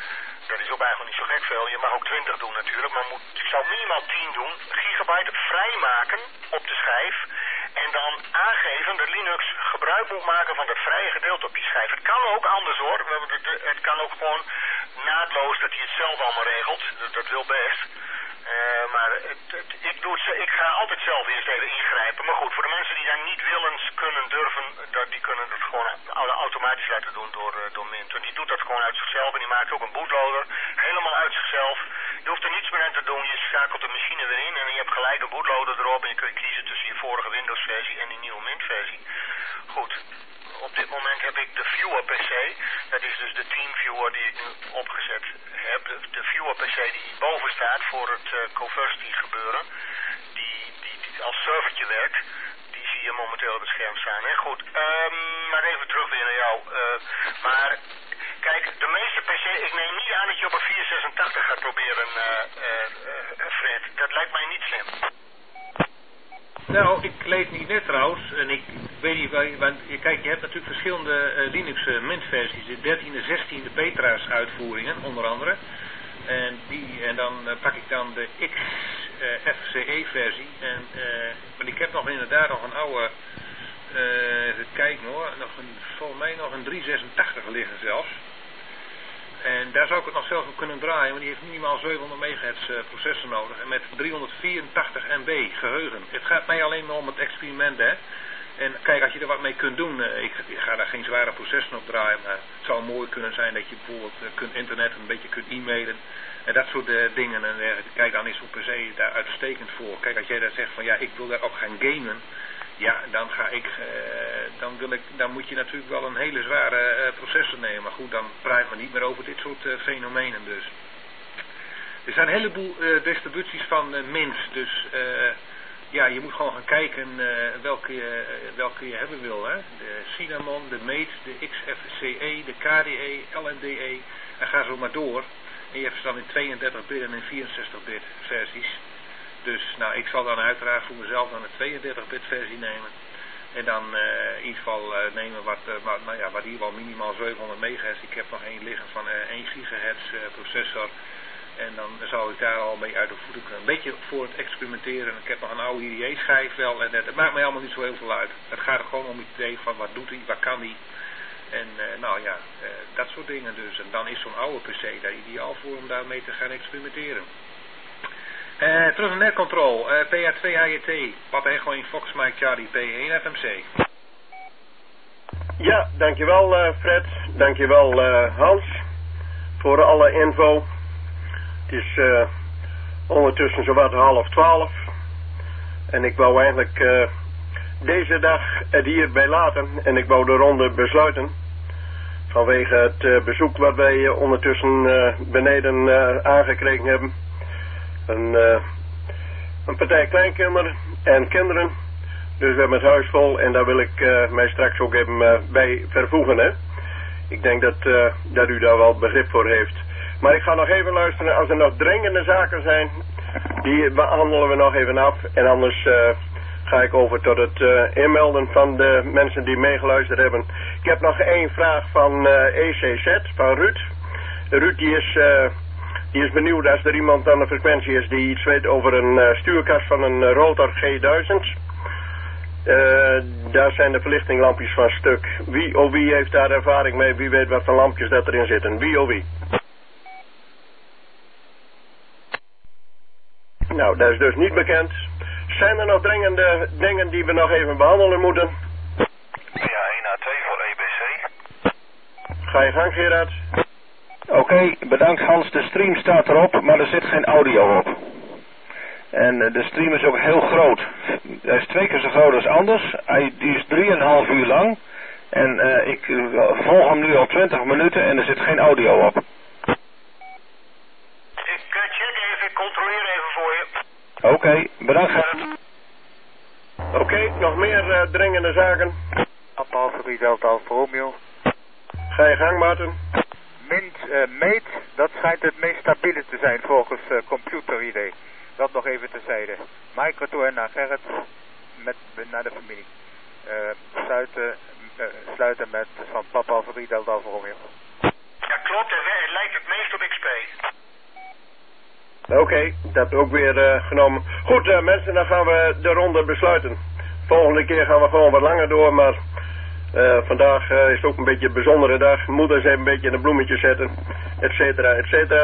dat is ook eigenlijk niet zo gek veel. Je mag ook twintig doen natuurlijk, maar moet, ik zou minimaal tien doen. Gigabyte vrijmaken op de schijf. En dan aangeven dat Linux gebruik moet maken van dat vrije gedeelte op je schijf. Het kan ook anders hoor. Het kan ook gewoon naadloos dat hij het zelf allemaal regelt. Dat, dat wil best. Uh, maar het, het, ik, doe het, ik ga altijd zelf eerst even ingrijpen. Maar goed, voor de mensen die daar niet willens kunnen durven, dat, die kunnen het gewoon automatisch laten doen door, uh, door Mint. En die doet dat gewoon uit zichzelf en die maakt ook een bootloader. Helemaal uit zichzelf. Je hoeft er niets meer aan te doen. Je schakelt de machine weer in en je hebt gelijk een bootloader erop. En je kunt kiezen tussen je vorige Windows versie en die nieuwe Mint versie. Goed. Op dit moment heb ik de Viewer P C. Dat is dus de TeamViewer die ik nu opgezet heb. De, de Viewer P C die boven staat voor het uh, Coversity gebeuren. Die, die, die als servertje werkt. Die zie je momenteel op het scherm staan. Hè? Goed, um, maar even terug weer naar jou. Uh, maar kijk, de meeste P C, ik neem niet aan dat je op een vierhonderdzesentachtig gaat proberen, uh, uh, uh, Fred. Dat lijkt mij niet slim. Nou, ik lees niet net trouwens, en ik weet niet, want kijk, je hebt natuurlijk verschillende uh, Linux uh, Mint versies, de dertiende, zestiende Petra's uitvoeringen, onder andere. En, die, en dan uh, pak ik dan de X F C E versie. En, uh, maar ik heb nog inderdaad nog een oude, uh, even kijken hoor, nog een, volgens mij nog een driehonderdzesentachtig liggen zelfs. En daar zou ik het nog zelf op kunnen draaien, want die heeft minimaal zevenhonderd megahertz uh, processor nodig. En met driehonderdvierentachtig megabyte geheugen. Het gaat mij alleen maar om het experiment, hè. En kijk, als je er wat mee kunt doen, uh, ik, ik ga daar geen zware processor op draaien, maar het zou mooi kunnen zijn dat je bijvoorbeeld uh, kunt internet een beetje kunt e-mailen. En dat soort uh, dingen. En uh, kijk, dan is zo'n P C daar uitstekend voor. Kijk, als jij daar zegt van ja, ik wil daar ook gaan gamen. Ja, dan ga ik, uh, dan wil ik, dan moet je natuurlijk wel een hele zware uh, processor nemen. Maar goed, dan praat men niet meer over dit soort uh, fenomenen dus. Er zijn een heleboel uh, distributies van uh, Mint. Dus uh, ja, je moet gewoon gaan kijken uh, welke, uh, welke je hebben wil. Hè? De Cinnamon, de Mate, de X F C E, de K D E, L N D E. En ga zo maar door. En je hebt ze dan in tweeëndertig bit en in vierenzestig bit versies. Dus nou, ik zal dan uiteraard voor mezelf dan een tweeëndertig bit versie nemen. En dan uh, in ieder geval uh, nemen wat, uh, wat, nou ja, wat hier wel minimaal zevenhonderd megahertz. Ik heb nog één liggen van uh, één gigahertz uh, processor. En dan zou ik daar al mee uit de voeten kunnen. Een beetje voor het experimenteren. Ik heb nog een oude I D E schijf wel. En het maakt mij allemaal niet zo heel veel uit. Het gaat er gewoon om het idee van wat doet hij, wat kan hij. En uh, nou ja, uh, dat soort dingen dus. En dan is zo'n oude P C daar ideaal voor om daarmee te gaan experimenteren. Uh, terug naar netcontrol, uh, P A twee H J T, Papa Echo in Fox Mike Charlie, P één F M C. Ja, dankjewel uh, Fred, dankjewel uh, Hans, voor alle info. Het is uh, ondertussen zowat half twaalf. En ik wou eigenlijk uh, deze dag het hierbij laten en ik wou de ronde besluiten. Vanwege het uh, bezoek wat wij uh, ondertussen uh, beneden uh, aangekregen hebben. Een, uh, een partij kleinkinderen en kinderen. Dus we hebben het huis vol en daar wil ik uh, mij straks ook even uh, bij vervoegen. Hè? Ik denk dat, uh, dat u daar wel begrip voor heeft. Maar ik ga nog even luisteren. Als er nog dringende zaken zijn, die behandelen we nog even af. En anders uh, ga ik over tot het uh, inmelden van de mensen die meegeluisterd hebben. Ik heb nog één vraag van uh, E C Z, van Ruud. Ruud die is... Uh, Die is benieuwd als er iemand aan de frequentie is die iets weet over een uh, stuurkast van een uh, Rotor G duizend. Uh, daar zijn de verlichtinglampjes van stuk. Wie of wie heeft daar ervaring mee? Wie weet wat voor lampjes dat erin zitten? Wie of wie? Nou, dat is dus niet bekend. Zijn er nog dringende dingen die we nog even behandelen moeten? Ja, één A twee voor E B C. Ga je gang, Gerard. Oké, okay, bedankt Hans. De stream staat erop, maar er zit geen audio op. En uh, de stream is ook heel groot. Hij is twee keer zo groot als anders. Hij die is drieënhalf uur lang. En uh, ik uh, volg hem nu al twintig minuten en er zit geen audio op. Ik uh, check even, ik controleer even voor je. Oké, okay, bedankt Gerard. Oké, okay, nog meer uh, dringende zaken? Alfa drie Delta Alfa Romeo. Ga je gang, Maarten. Mint, uh, Mate, dat schijnt het meest stabiele te zijn volgens uh, computer-idee. Dat nog even terzijde. Microtour naar Gerrit, met, naar de familie. Uh, sluiten, uh, sluiten met van Papa Alfa drie Delta Alfa Romeo. Ja, klopt, het lijkt het meest op X P. Oké, okay, dat ook weer uh, genomen. Goed uh, mensen, dan gaan we de ronde besluiten. Volgende keer gaan we gewoon wat langer door, maar uh, vandaag uh, is ook een beetje een bijzondere dag. Moeders even een beetje in de bloemetjes zetten, et cetera, et cetera.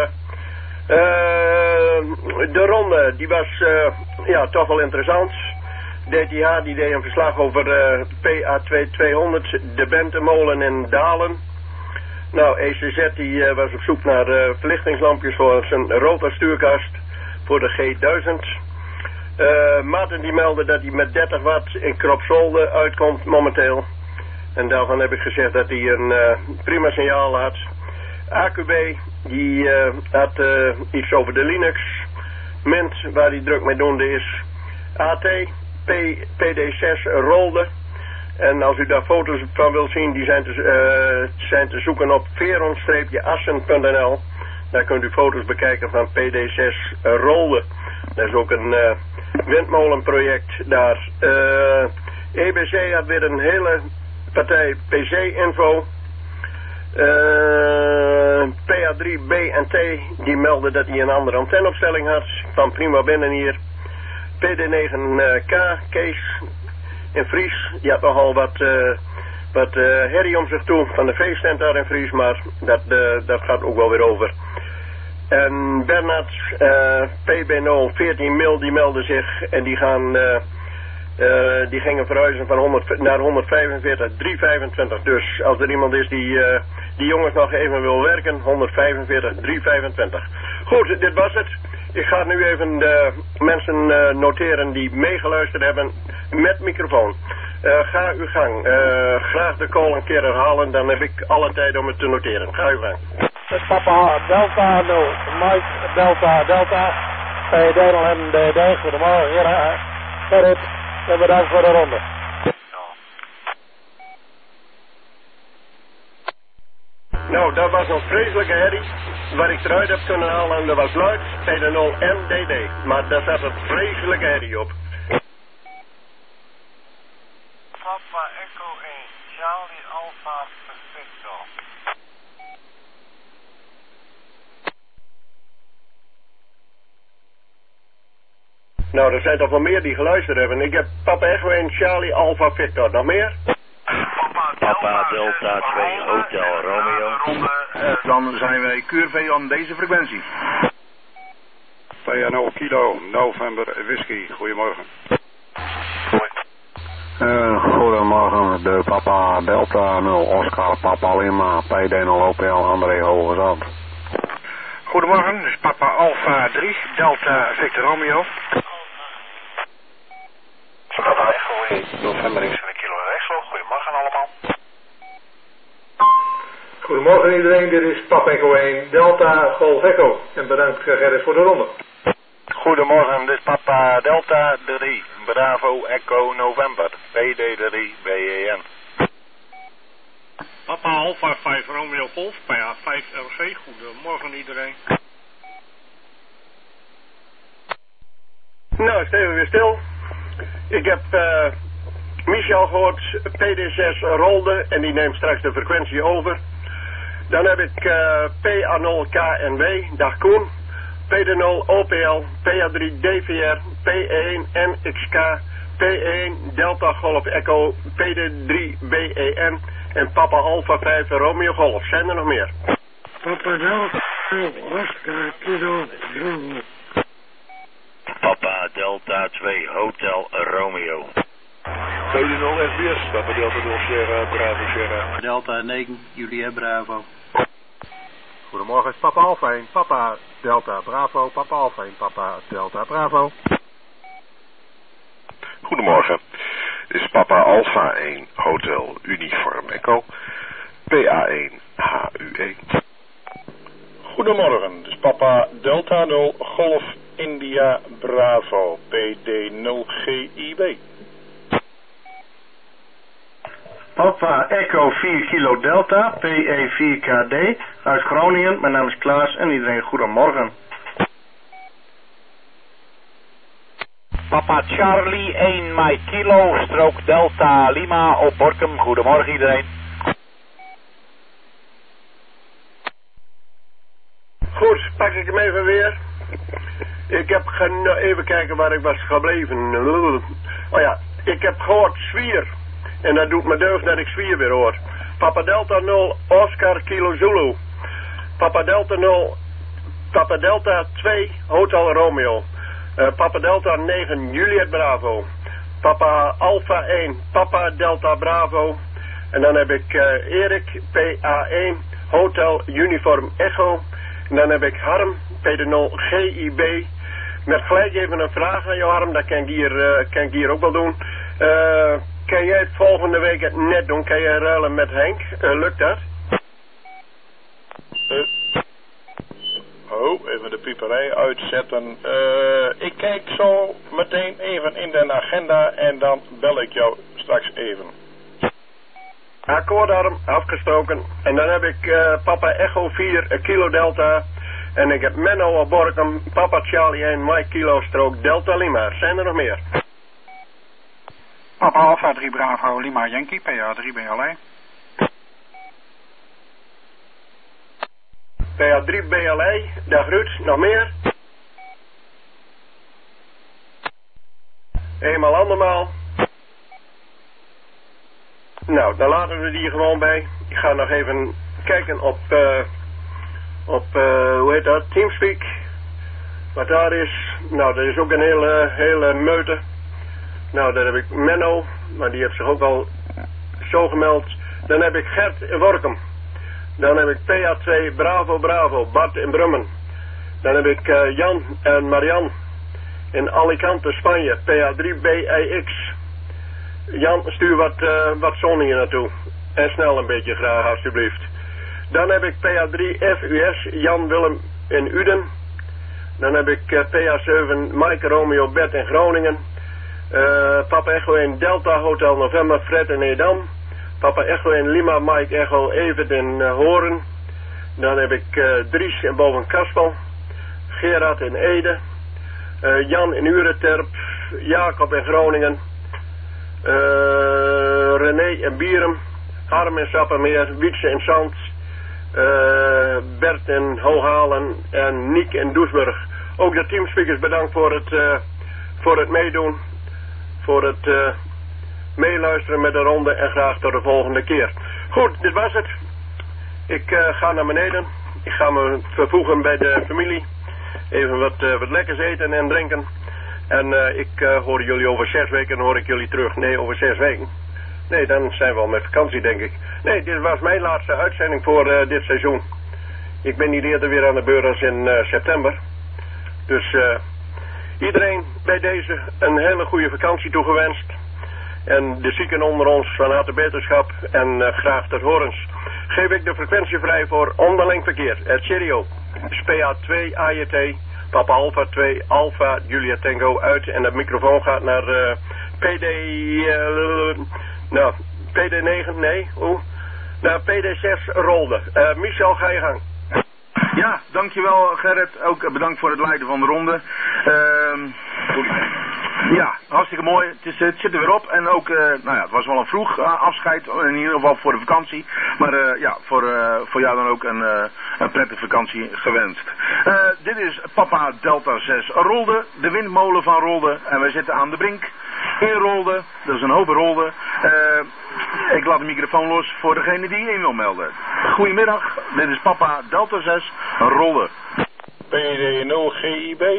Uh, de ronde, die was uh, ja, toch wel interessant. D T H die deed een verslag over uh, P A twee tweehonderd, de Bentemolen in Dalen. Nou, E C Z die uh, was op zoek naar uh, verlichtingslampjes voor zijn rotorstuurkast voor de G duizend. Uh, Maarten die meldde dat hij met dertig watt in Kropswolde uitkomt momenteel. En daarvan heb ik gezegd dat hij een uh, prima signaal had. A Q B die uh, had uh, iets over de Linux. Mint waar hij druk mee doende is. A T, P, P D zes rolde. En als u daar foto's van wilt zien, die zijn te, uh, zijn te zoeken op veron-assen punt n l. Daar kunt u foto's bekijken van P D zes rolde. Dat is ook een uh, windmolenproject daar. Uh, E B C had weer een hele partij P C-info. Uh, P A drie B en T die meldde dat hij een andere antenneopstelling had. Van prima binnen hier. P D negen K, Kees in Fries. Die had nogal wat, uh, wat uh, herrie om zich toe van de feesttent daar in Fries. Maar dat, uh, dat gaat ook wel weer over. En Bernard, uh, P B nul veertien mil, die meldde zich. En die gaan... Uh, Uh, die gingen verhuizen van honderd naar honderdvijfenveertig, driehonderdvijfentwintig. Dus als er iemand is die, uh, die jongens nog even wil werken, honderdvijfenveertig, driehonderdvijfentwintig. Goed, dit was het. Ik ga nu even de mensen uh, noteren die meegeluisterd hebben met microfoon. Uh, ga uw gang. Uh, graag de call een keer herhalen, dan heb ik alle tijd om het te noteren. Ga uw gang. Papa Delta nul, Mike Delta Delta, P D nul M D D, goedemorgen heren. Gerrit. En bedankt voor de ronde. Nou, dat was een vreselijke herrie. Waar ik eruit heb kunnen halen, en dat was luid. P D nul M D D. Maar daar zat een vreselijke herrie op. Papa Echo één, Charlie Alpha Perfecto. Nou, er zijn toch wel meer die geluisterd hebben. Ik heb Papa Echo één, Charlie Alpha Victor. Nog meer? Papa Delta twee, Hotel Romeo. Uh, dan zijn wij Q R V aan deze frequentie. P A nul Kilo, November Whisky. Goedemorgen. Uh, goedemorgen, de Papa Delta nul, Oscar Papa Lima, P D nul O P L, André Hogezand. Goedemorgen, dus Papa Alpha drie, Delta Victor Romeo. Papa Echo één, November X en Kilo Rechtslo. Goedemorgen allemaal. Goedemorgen iedereen, dit is Papa Echo één, Delta Golf Echo. En bedankt Gerrit voor de ronde. Goedemorgen, dit is Papa Delta drie, Bravo Echo November, P D drie B E N. Papa Alpha vijf Romeo Golf, P A vijf R G, goedemorgen iedereen. Nou, steven weer stil. Ik heb uh, Michel gehoord, P D zes rolde en die neemt straks de frequentie over. Dan heb ik uh, P A nul K N W, dag Koen. P D nul O P L, P A drie D V R, P één N X K, P één Delta Golf Echo, P D drie B E N en Papa Alpha vijf Romeo Golf. Zijn er nog meer? Papa Delta Oscar Kilo Bravo. Papa Delta twee, Hotel Romeo. P D nul S B S, Papa Delta nul Sierra Bravo Sierra. Delta negen, Julia Bravo. Goedemorgen, is Papa Alpha één, Papa Delta Bravo, Papa Alpha één, Papa Delta Bravo. Goedemorgen, dit is Papa Alpha één, Hotel Uniform Echo, P A één H U E. Goedemorgen, dit is Papa Delta nul, Golf India Bravo, P D nul G I B. Papa Echo vier Kilo Delta, P E vier K D, uit Groningen. Mijn naam is Klaas en iedereen goedemorgen. Papa Charlie één Mike Kilo, strook Delta Lima op Borkum. Goedemorgen iedereen. Goed, pak ik hem even weer. Ik heb gen, even kijken waar ik was gebleven. Oh ja, ik heb gehoord Zwier. En dat doet me deugd dat ik Zwier weer hoor. Papa Delta nul, Oscar Kilo Zulu. Papa Delta nul, Papa Delta twee, Hotel Romeo. Uh, Papa Delta negen, Juliet Bravo. Papa Alpha één, Papa Delta Bravo. En dan heb ik uh, Erik, P A één, Hotel Uniform Echo. En dan heb ik Harm, P D nul, G I B. Met gelijk even een vraag aan jou, Harm, dat kan ik hier, uh, kan ik hier ook wel doen. Uh, kan jij het volgende week het net doen? Kan jij ruilen met Henk? Uh, lukt dat? Uh. Oh, even de pieperij uitzetten. Uh, ik kijk zo meteen even in de agenda en dan bel ik jou straks even. Akkoordarm, afgestoken. En dan heb ik uh, Papa Echo vier, Kilo Delta. En ik heb Menno op Borkum, Papa Charlie één, Mike Kilo Strook, Delta Lima. Zijn er nog meer? Papa Alpha drie Bravo, Lima Yankee, P A drie B L E. P A drie B L E, dag Ruud, nog meer? Eenmaal andermaal. Nou, dan laten we die gewoon bij. Ik ga nog even kijken op, uh, op uh, hoe heet dat, Teamspeak. Wat daar is. Nou, dat is ook een hele, hele meute. Nou, daar heb ik Menno, maar die heeft zich ook al zo gemeld. Dan heb ik Gert in Workum. Dan heb ik P A twee Bravo Bravo, Bart in Brummen. Dan heb ik uh, Jan en Marian in Alicante, Spanje, P A drie B I X. Jan, stuur wat, uh, wat zon hier naartoe. En snel een beetje graag, alsjeblieft. Dan heb ik P A drie F U S, Jan Willem in Uden. Dan heb ik uh, P A zeven Mike Romeo Bert in Groningen. Uh, Papa Echo in Delta Hotel November, Fred in Edam. Papa Echo in Lima, Mike Echo, Evert in uh, Horen. Dan heb ik uh, Dries in Boven-Kaspel. Gerard in Ede. Uh, Jan in Ureterp. Jacob in Groningen. Uh, René in Bierum. Harm in Sappermeer. Wietse in Zand. Uh, Bert in Hooghalen. En Niek in Doesburg. Ook de teamspeakers bedankt voor het, uh, voor het meedoen. Voor het... Uh, meeluisteren met de ronde en graag tot de volgende keer. Goed, dit was het. Ik uh, ga naar beneden. Ik ga me vervoegen bij de familie. Even wat, uh, wat lekkers eten en drinken. En uh, ik uh, hoor jullie over zes weken, dan hoor ik jullie terug. Nee, over zes weken. Nee, dan zijn we al met vakantie, denk ik. Nee, dit was mijn laatste uitzending voor uh, dit seizoen. Ik ben niet eerder weer aan de beurt als in uh, september. Dus uh, iedereen bij deze een hele goede vakantie toegewenst. En de zieken onder ons van harte beterschap en uh, graag tot horens. Geef ik de frequentie vrij voor onderling verkeer. Het Cheerio. P A twee A J T. Papa Alpha twee Alpha Julia Tango uit. En de microfoon gaat naar uh, P D... Uh, nou, P D negen, nee. Hoe? Naar P D zes Rolde. Uh, Michel, ga je gang. Ja, dankjewel Gerrit. Ook bedankt voor het leiden van de ronde. Uh, ja, hartstikke mooi. Het, is, het zit er weer op. En ook, uh, nou ja, het was wel een vroeg uh, afscheid. In ieder geval voor de vakantie. Maar uh, ja, voor, uh, voor jou dan ook een, uh, een prettige vakantie gewenst. Uh, dit is Papa Delta zes Rolde. De windmolen van Rolde. En wij zitten aan de brink. In Rolde. Dat is een hoop Rolde. Uh, ik laat de microfoon los voor degene die in wil melden. Goedemiddag. Dit is Papa Delta zes Rolde. P D nul G I B.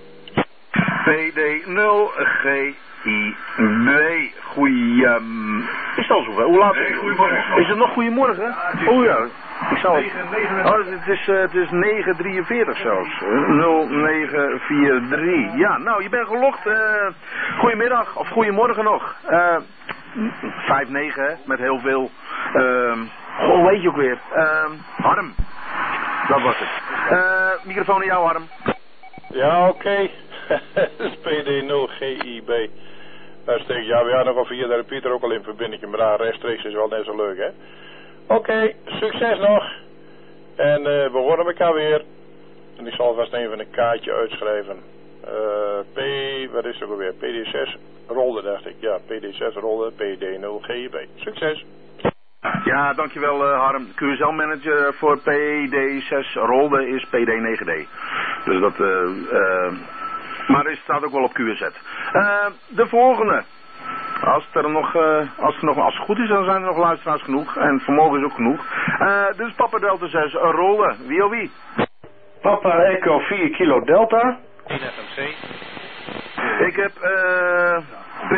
P D nul G I B. Goeie... Um, is het al zover? Hoe laat is het? Goedemorgen. Is het nog goedemorgen? Oh ja. Ik zal het... Oh, het is, uh, het is negen drieënveertig zelfs. nul negen vier drie. Ja, nou, je bent gelogd. Uh, goedemiddag. Of goedemorgen nog. Uh, vijf negen, hè. Met heel veel... Uh, goh, weet je ook weer. Uh, Harm. Dat was het. Uh, microfoon aan jou, Harm. Ja, oké. Okay. P D nul G I B. Daar steek ja, we hadden nog al via de Pieter ook al in verbinding, maar daar rechtstreeks is wel net zo leuk, hè? Oké, okay, succes nog. En uh, we horen elkaar weer. En ik zal vast even een kaartje uitschrijven. Uh, P, wat is het ook alweer? P D zes Rolde, dacht ik. Ja, P D zes Rolde, P D nul G I B. Succes. Ja, dankjewel uh, Harm. Q S L-manager voor P D zes Rolde is P D negen D. Dus dat, uh, uh, Maar er staat ook wel op Q Z. Uh, de volgende. Als het, er nog, uh, als, het nog, als het goed is, dan zijn er nog luisteraars genoeg. En vermogen is ook genoeg. Uh, dus Papa Delta zes, rollen. Wie of wie? Papa Echo vier kilo Delta. één F M C. Ik heb uh, P...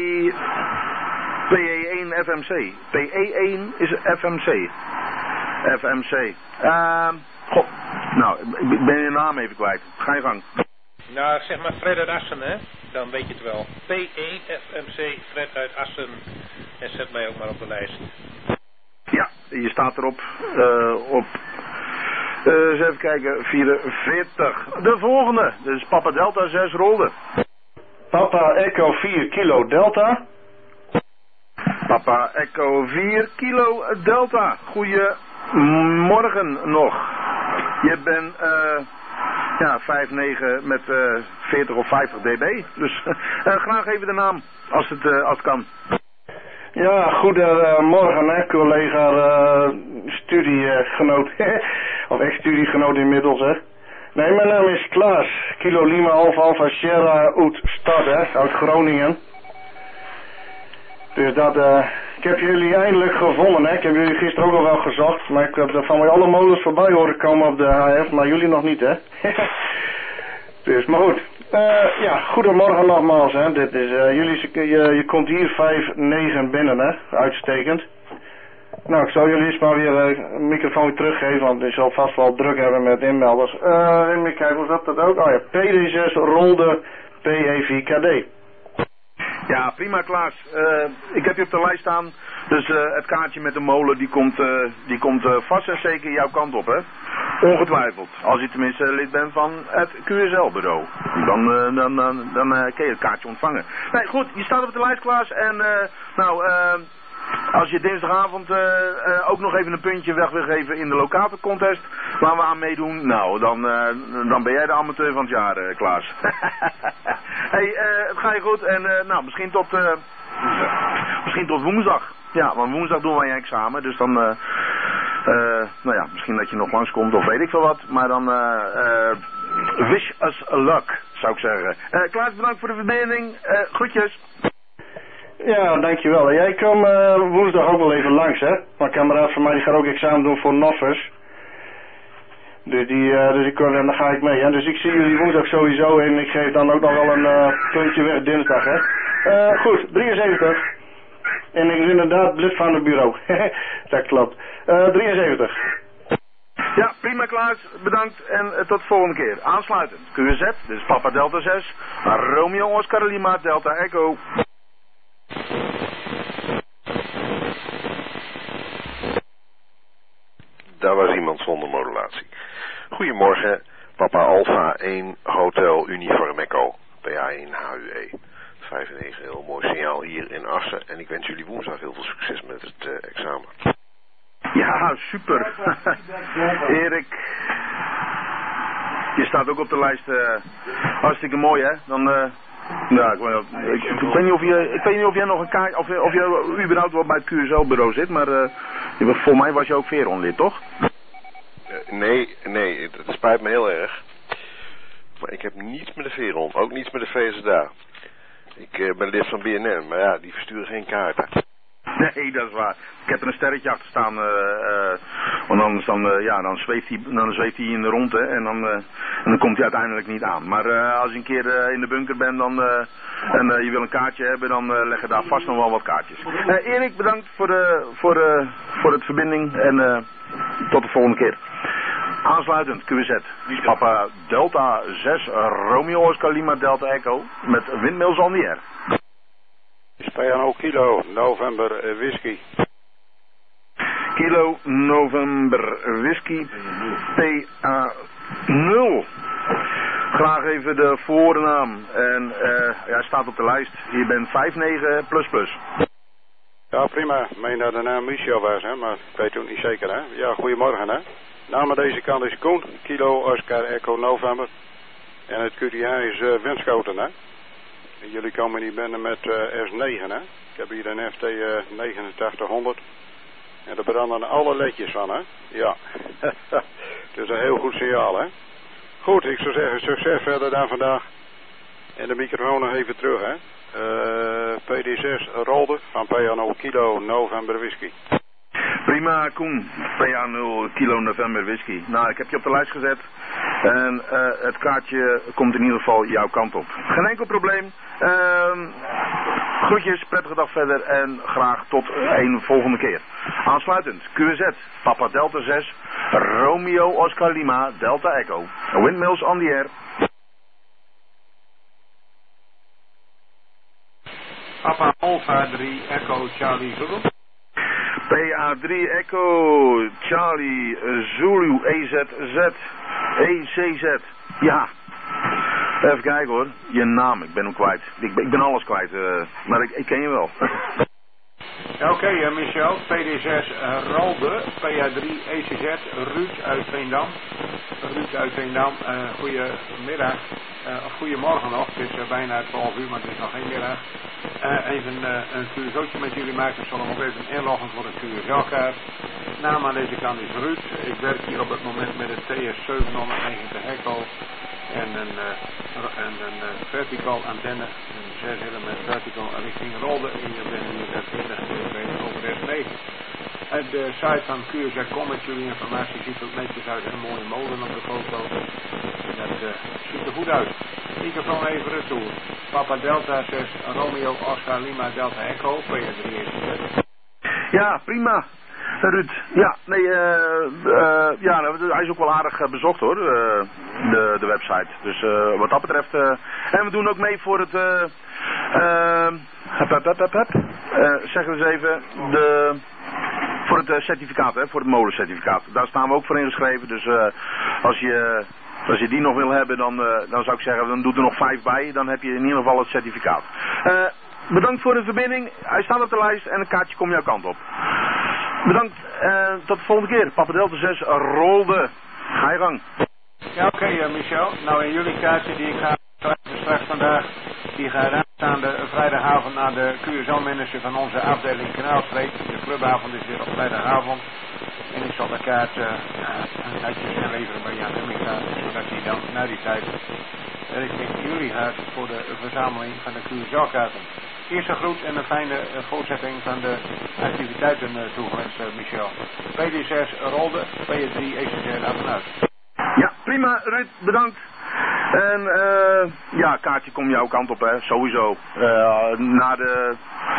P E één F M C. P E één is F M C. F M C. Uh, goh. Nou, ik ben je naam even kwijt. Ga je gang. Nou, zeg maar Fred uit Assen, hè? Dan weet je het wel. P één F M C, Fred uit Assen. En zet mij ook maar op de lijst. Ja, je staat erop. Uh, op... Uh, eens even kijken. vierenveertig. De volgende. Dus Papa Delta zes rolde. Papa Echo vier kilo Delta. Papa Echo vier kilo Delta. Goedemorgen nog. Je bent uh, ja, vijf negen met uh, veertig of vijftig dB. Dus uh, graag even de naam, als het, uh, als het kan. Ja, goedemorgen hè, collega uh, studiegenoot. Of ex-studiegenoot inmiddels hè. Nee, mijn naam is Klaas. Kilo Lima Alpha Alpha Sierra uit Stad hè, uit Groningen. Dus dat, uh, ik heb jullie eindelijk gevonden, hè. Ik heb jullie gisteren ook al wel gezocht, maar ik heb van mij alle molens voorbij horen komen op de H F, maar jullie nog niet, hè. Dus, maar goed. Uh, ja, goedemorgen nogmaals, hè. Dit is, uh, jullie, je, je komt hier vijf negen binnen, hè. Uitstekend. Nou, ik zal jullie eens maar weer uh, een microfoon weer teruggeven, want ik zal vast wel druk hebben met inmelders. Uh, even kijken, hoe zat dat ook? Oh ja, P D zes rolde P E vier K D. Ja, prima Klaas. Uh, ik heb je op de lijst staan. Dus uh, het kaartje met de molen die komt, uh, die komt uh, vast en zeker jouw kant op, hè? Ongetwijfeld. Als je tenminste lid bent van het Q S L-bureau. Dan, uh, dan, dan, dan uh, kun je het kaartje ontvangen. Nee, goed. Je staat op de lijst, Klaas. En uh, nou, uh, als je dinsdagavond uh, uh, ook nog even een puntje weg wil geven in de locator contest waar we aan meedoen, nou, dan, uh, dan ben jij de amateur van het jaar, uh, Klaas. Hey, uh, het gaat je goed en uh, nou, misschien tot, uh, misschien tot woensdag. Ja, want woensdag doen wij een examen, dus dan, uh, uh, nou ja, misschien dat je nog langskomt of weet ik veel wat, maar dan, uh, uh, wish us luck, zou ik zeggen. Uh, Klaas, bedankt voor de verbinding, uh, groetjes. Ja, dankjewel. Jij komt uh, woensdag ook wel even langs, hè? Mijn kameraad van mij die gaat ook examen doen voor Noffers. Dus, die, uh, dus ik, uh, dan ga ik mee, hè? Dus ik zie jullie woensdag sowieso en ik geef dan ook nog wel een uh, puntje weg dinsdag, hè? Uh, goed, drieënzeventig. En ik is inderdaad lid van het bureau. Dat klopt. Uh, drieënzeventig. Ja, prima Klaas. Bedankt en uh, tot de volgende keer. Aansluitend. Q Z, dit is Papa Delta zes. Romeo Oscar Lima Delta Echo. Daar was iemand zonder modulatie. Goedemorgen, Papa Alpha één Hotel Uniform Echo, P A één H U E. vijf negen, heel mooi signaal hier in Assen. En ik wens jullie woensdag heel veel succes met het uh, examen. Ja, super. Erik, je staat ook op de lijst. Uh, hartstikke mooi, hè? Dan... Uh, Ja, ik, ik, ik, ik weet niet of je, ik weet niet of jij nog een kaart, of, of je überhaupt wel bij het Q S L-bureau zit, maar uh, voor mij was je ook Veron-lid, toch? Uh, nee, nee, dat spijt me heel erg. Maar ik heb niets met de Veron, ook niets met de V S D A. Ik uh, ben lid van B N N, maar ja, die versturen geen kaarten. Nee, dat is waar. Ik heb er een sterretje achter staan, uh, uh, want anders dan, uh, ja, dan zweeft hij dan zweeft hij in de rondte en dan, uh, en dan komt hij uiteindelijk niet aan. Maar uh, als je een keer uh, in de bunker bent dan, uh, en uh, je wil een kaartje hebben, dan uh, leggen daar vast nog wel wat kaartjes. Uh, Erik, bedankt voor, de, voor, de, voor het verbinding en uh, tot de volgende keer. Aansluitend Q Z, Papa Delta zes, Romeo Oscar Lima Delta Echo met windmills on the air. Spiano Kilo, November uh, Whisky. Kilo November Whisky P A nul. Graag even de voornaam. En uh, ja, staat op de lijst. Je bent vijf negen plus plus. Ja, prima. Ik meen dat de naam Michel was, hè, maar ik weet ook niet zeker, hè. Ja, goedemorgen, hè. Naam aan deze kant is Koen, Kilo Oscar Echo November. En het Q T H is uh, Winschoten, hè. En jullie komen hier binnen met uh, S negen, hè. Ik heb hier een F T uh, negenentachtig honderd. En daar branden alle ledjes van, hè. Ja. Het is een heel goed signaal, hè. Goed, ik zou zeggen succes verder dan vandaag. En de microfoon nog even terug, hè. Uh, P D zes Rolde van P A nul Kilo November Whisky. Prima, Koen. P A nul Kilo November Whisky. Nou, ik heb je op de lijst gezet. En uh, het kaartje komt in ieder geval jouw kant op. Geen enkel probleem. Uh, groetjes, prettige dag verder en graag tot een volgende keer. Aansluitend, Q Z, Papa Delta zes, Romeo Oscar Lima, Delta Echo. Windmills on the air. Papa Alpha drie Echo Charlie Zulu. P A drie Echo Charlie Zulu E Z Z E C Z. Ja. Even kijken hoor. Je naam, ik ben hem kwijt. Ik ben, ik ben alles kwijt. Uh, maar ik, ik ken je wel. Oké, okay, uh, Michel. P D zes uh, Rolde. P A drie E C Z. Ruud uit Veendam. Ruud uit Veendam. Uh, goedemiddag. Uh, of goedemorgen nog. Het is uh, bijna twaalf uur, maar het is nog geen middag. Uh, even uh, een Q S O'tje met jullie maken. Ik zal hem ook even inloggen voor een Q S O-kaart. Naam aan deze kant is Ruud. Ik werk hier op het moment met een T S zevenhonderdnegentig Echo. En een, uh, een, een uh, vertical antenne, een zes element vertical richting Rolde. En je bent hier twintig kilometer over S negen. Uit de site van Q S A kom met jullie informatie, ziet er netjes uit. Een mooie molen op de foto. Dat uh, ziet er goed uit. Microfoon even retour. Papa Delta zes, Romeo Oscar Lima Delta Echo, P A drie E C Z. Ja, prima. Ruud, ja, nee, uh, uh, ja, hij is ook wel aardig uh, bezocht hoor, uh, de, de website. Dus uh, wat dat betreft, uh, en we doen ook mee voor het, uh, uh, hep, hep, hep, hep, hep. Uh, zeg eens even, de, voor het uh, certificaat, hè, voor het molencertificaat. Daar staan we ook voor ingeschreven, dus uh, als je... Als je die nog wil hebben, dan, uh, dan zou ik zeggen, dan doe er nog vijf bij. Dan heb je in ieder geval het certificaat. Uh, bedankt voor de verbinding. Hij staat op de lijst en een kaartje komt jouw kant op. Bedankt. Uh, tot de volgende keer. Papa Delta zes Rolde. Ga je gang. Ja, oké okay, uh, Michel. Nou, in jullie kaartje die ik ga schrijven straks vandaag. Die gaat aanstaande vrijdagavond naar de Q S O-manager van onze afdeling Kanaalstreek. De clubavond is weer op vrijdagavond. En ik zal de kaart uh, netjes inleveren bij Jan Hemmika, zodat hij dan na die tijd richting jullie gaat voor de verzameling van de Q S O-kaarten. Eerste groet en een fijne uh, voortzetting van de activiteiten uh, toegewenst, uh, Michel. P D zes Rolde, P A drie E C Z aan vanuit. Ja, prima Ruud, bedankt. En uh, ja, kaartje komt jouw kant op, hè, sowieso. Uh, na de,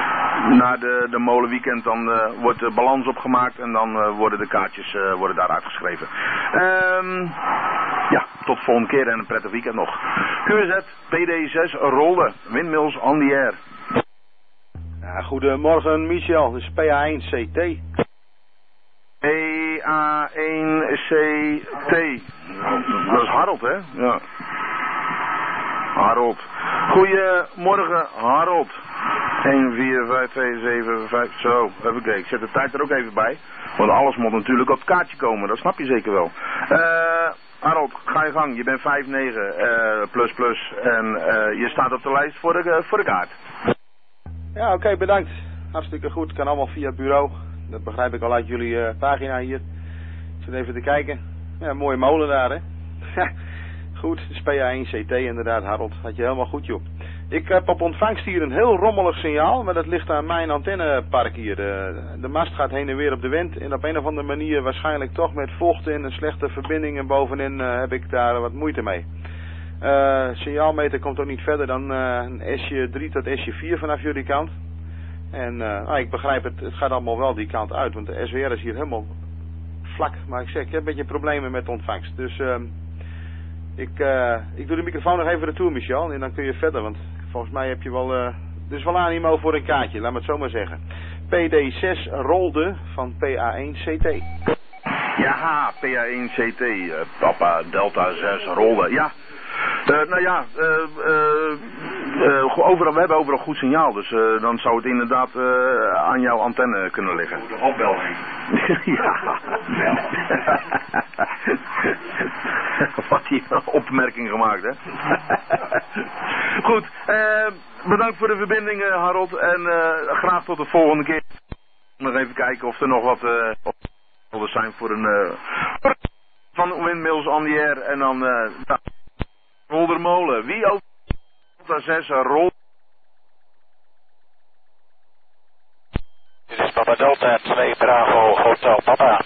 na de, de molenweekend dan uh, wordt de balans opgemaakt en dan uh, worden de kaartjes uh, worden daar uitgeschreven. Um, ja, tot de volgende keer en een prettig weekend nog. Q Z, P D zes Rolde, Windmills on the air. Ja, goedemorgen Michel, dit is P A één C T. P A één C T. Dat is Harold, hè? Ja. Harold. Goedemorgen, Harold. een vier vijf twee zeven vijf. Zo, even kijken. Ik zet de tijd er ook even bij. Want alles moet natuurlijk op het kaartje komen. Dat snap je zeker wel. Uh, Harold, ga je gang. Je bent vijf negen uh, plus plus. En uh, je staat op de lijst voor de, uh, voor de kaart. Ja, oké, okay, bedankt. Hartstikke goed. Kan allemaal via het bureau. Dat begrijp ik al uit jullie uh, pagina hier. Ik zit even te kijken. Ja, mooie molen daar, hè. Goed, het is P A één C T inderdaad, Harold. Had je helemaal goed, joh. Ik heb op ontvangst hier een heel rommelig signaal, maar dat ligt aan mijn antennepark hier. De, de mast gaat heen en weer op de wind en op een of andere manier waarschijnlijk toch met vocht en een slechte verbinding en bovenin uh, heb ik daar wat moeite mee. Uh, signaalmeter komt ook niet verder dan uh, een S J drie tot S J vier vanaf jullie kant. En uh, nou, ik begrijp het, het gaat allemaal wel die kant uit, want de S W R is hier helemaal vlak. Maar ik zeg, ik heb een beetje problemen met de ontvangst. Dus uh, ik, uh, ik doe de microfoon nog even retour, Michel, en dan kun je verder, want volgens mij heb je wel, uh, dus wel animo voor een kaartje, laat me het zo maar zeggen. P D zes Rolde van P A één C T. Ja, P A één C T, uh, Papa Delta zes Rolde, ja. Uh, nou ja, uh, uh, uh, overal, we hebben overal goed signaal, dus uh, dan zou het inderdaad uh, aan jouw antenne kunnen liggen. De opbel heen. Ja. Wat hij een opmerking gemaakt, hè. Goed, uh, bedankt voor de verbinding, uh, Harold, en uh, graag tot de volgende keer. Nog even kijken of er nog wat uh, op zijn voor een uh, van Windmills on the air en dan uh, Roldermolen. Wie ook Delta zes Rol. Dit is Papa Delta twee Bravo Hotel Papa.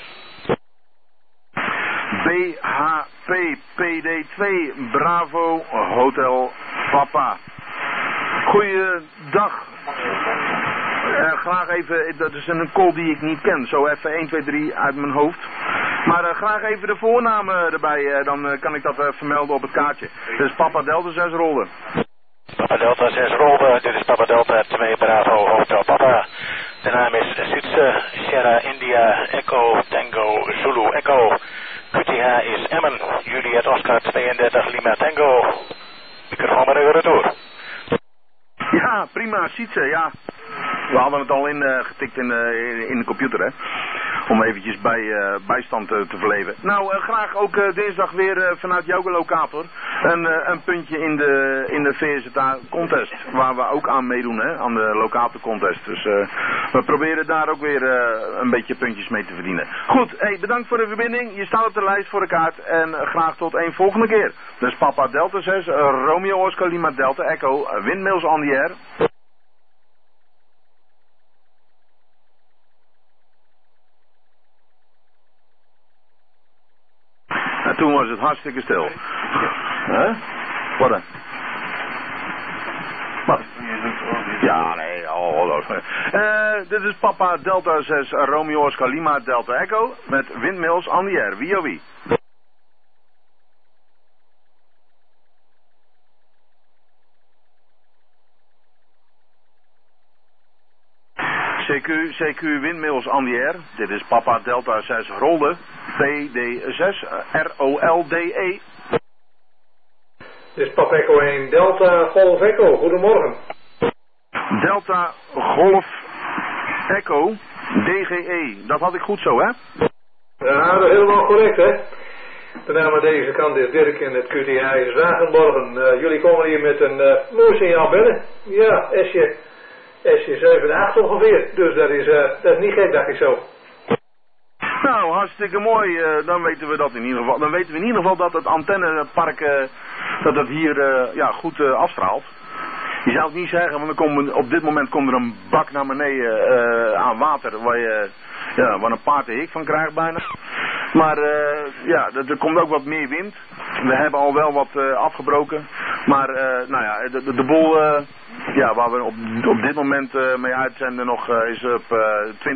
B H P P D twee Bravo Hotel Papa. Goeiedag. Uh, graag even, dat is een call die ik niet ken, zo even één, twee, drie uit mijn hoofd. Maar uh, graag even de voornamen erbij, uh, dan uh, kan ik dat uh, vermelden op het kaartje. Dit is Papa Delta zes Rolde. Papa Delta zes Rolde, dit is Papa Delta twee Bravo Hotel Papa. De naam is Suitse Sierra India Echo Tango Zulu Echo. Q T H is Emmen, Juliet Oscar tweeëndertig Lima Tango. Microfoon maar even retour. Ja, prima, Sietse, ja. We hadden het al in, uh, getikt in, uh, in de computer, hè. Om eventjes bij, uh, bijstand uh, te verleven. Nou, uh, graag ook uh, dinsdag weer uh, vanuit jouw locator. Een, uh, een puntje in de, in de V Z A contest. Waar we ook aan meedoen, hè. Aan de locator contest. Dus uh, we proberen daar ook weer uh, een beetje puntjes mee te verdienen. Goed, hey, bedankt voor de verbinding. Je staat op de lijst voor de kaart. En uh, graag tot een volgende keer. Dus Papa Delta zes, uh, Romeo Oscar Lima Delta Echo, uh, Windmills on the air. En toen was het hartstikke stil. Huh? Wat dan? Wat? Ja, nee, oh, hallo. Uh, dit is Papa Delta zes Romeo Oscar Lima Delta Echo met Windmills on the air. Wie oh wie? C Q, C Q Windmills on the air. Dit is Papa Delta zes Rolde. P D zes R O L D E. Dit is Papa Echo één Delta Golf Echo. Goedemorgen. Delta Golf Echo D G E. Dat had ik goed zo, hè? Ja, dat is helemaal correct, hè? De naam aan deze kant is Dirk in het Q T H is Wagenborgen. Uh, jullie komen hier met een uh, mooi signaal binnen. Ja, S J. S J zeven acht ongeveer. Dus dat is, uh, dat is niet gek, dacht ik zo. Nou, hartstikke mooi. Uh, dan weten we dat in ieder geval. Dan weten we in ieder geval dat het antennepark uh, dat het hier uh, ja, goed uh, afstraalt. Je zou het niet zeggen, want er komt, op dit moment komt er een bak naar beneden uh, aan water waar je ja, waar een paard de hik van krijgt bijna. Maar uh, ja, er komt ook wat meer wind. We hebben al wel wat uh, afgebroken. Maar uh, nou ja, de, de, de boel uh, ja, waar we op, op dit moment uh, mee uitzenden nog uh, is op uh, twintig.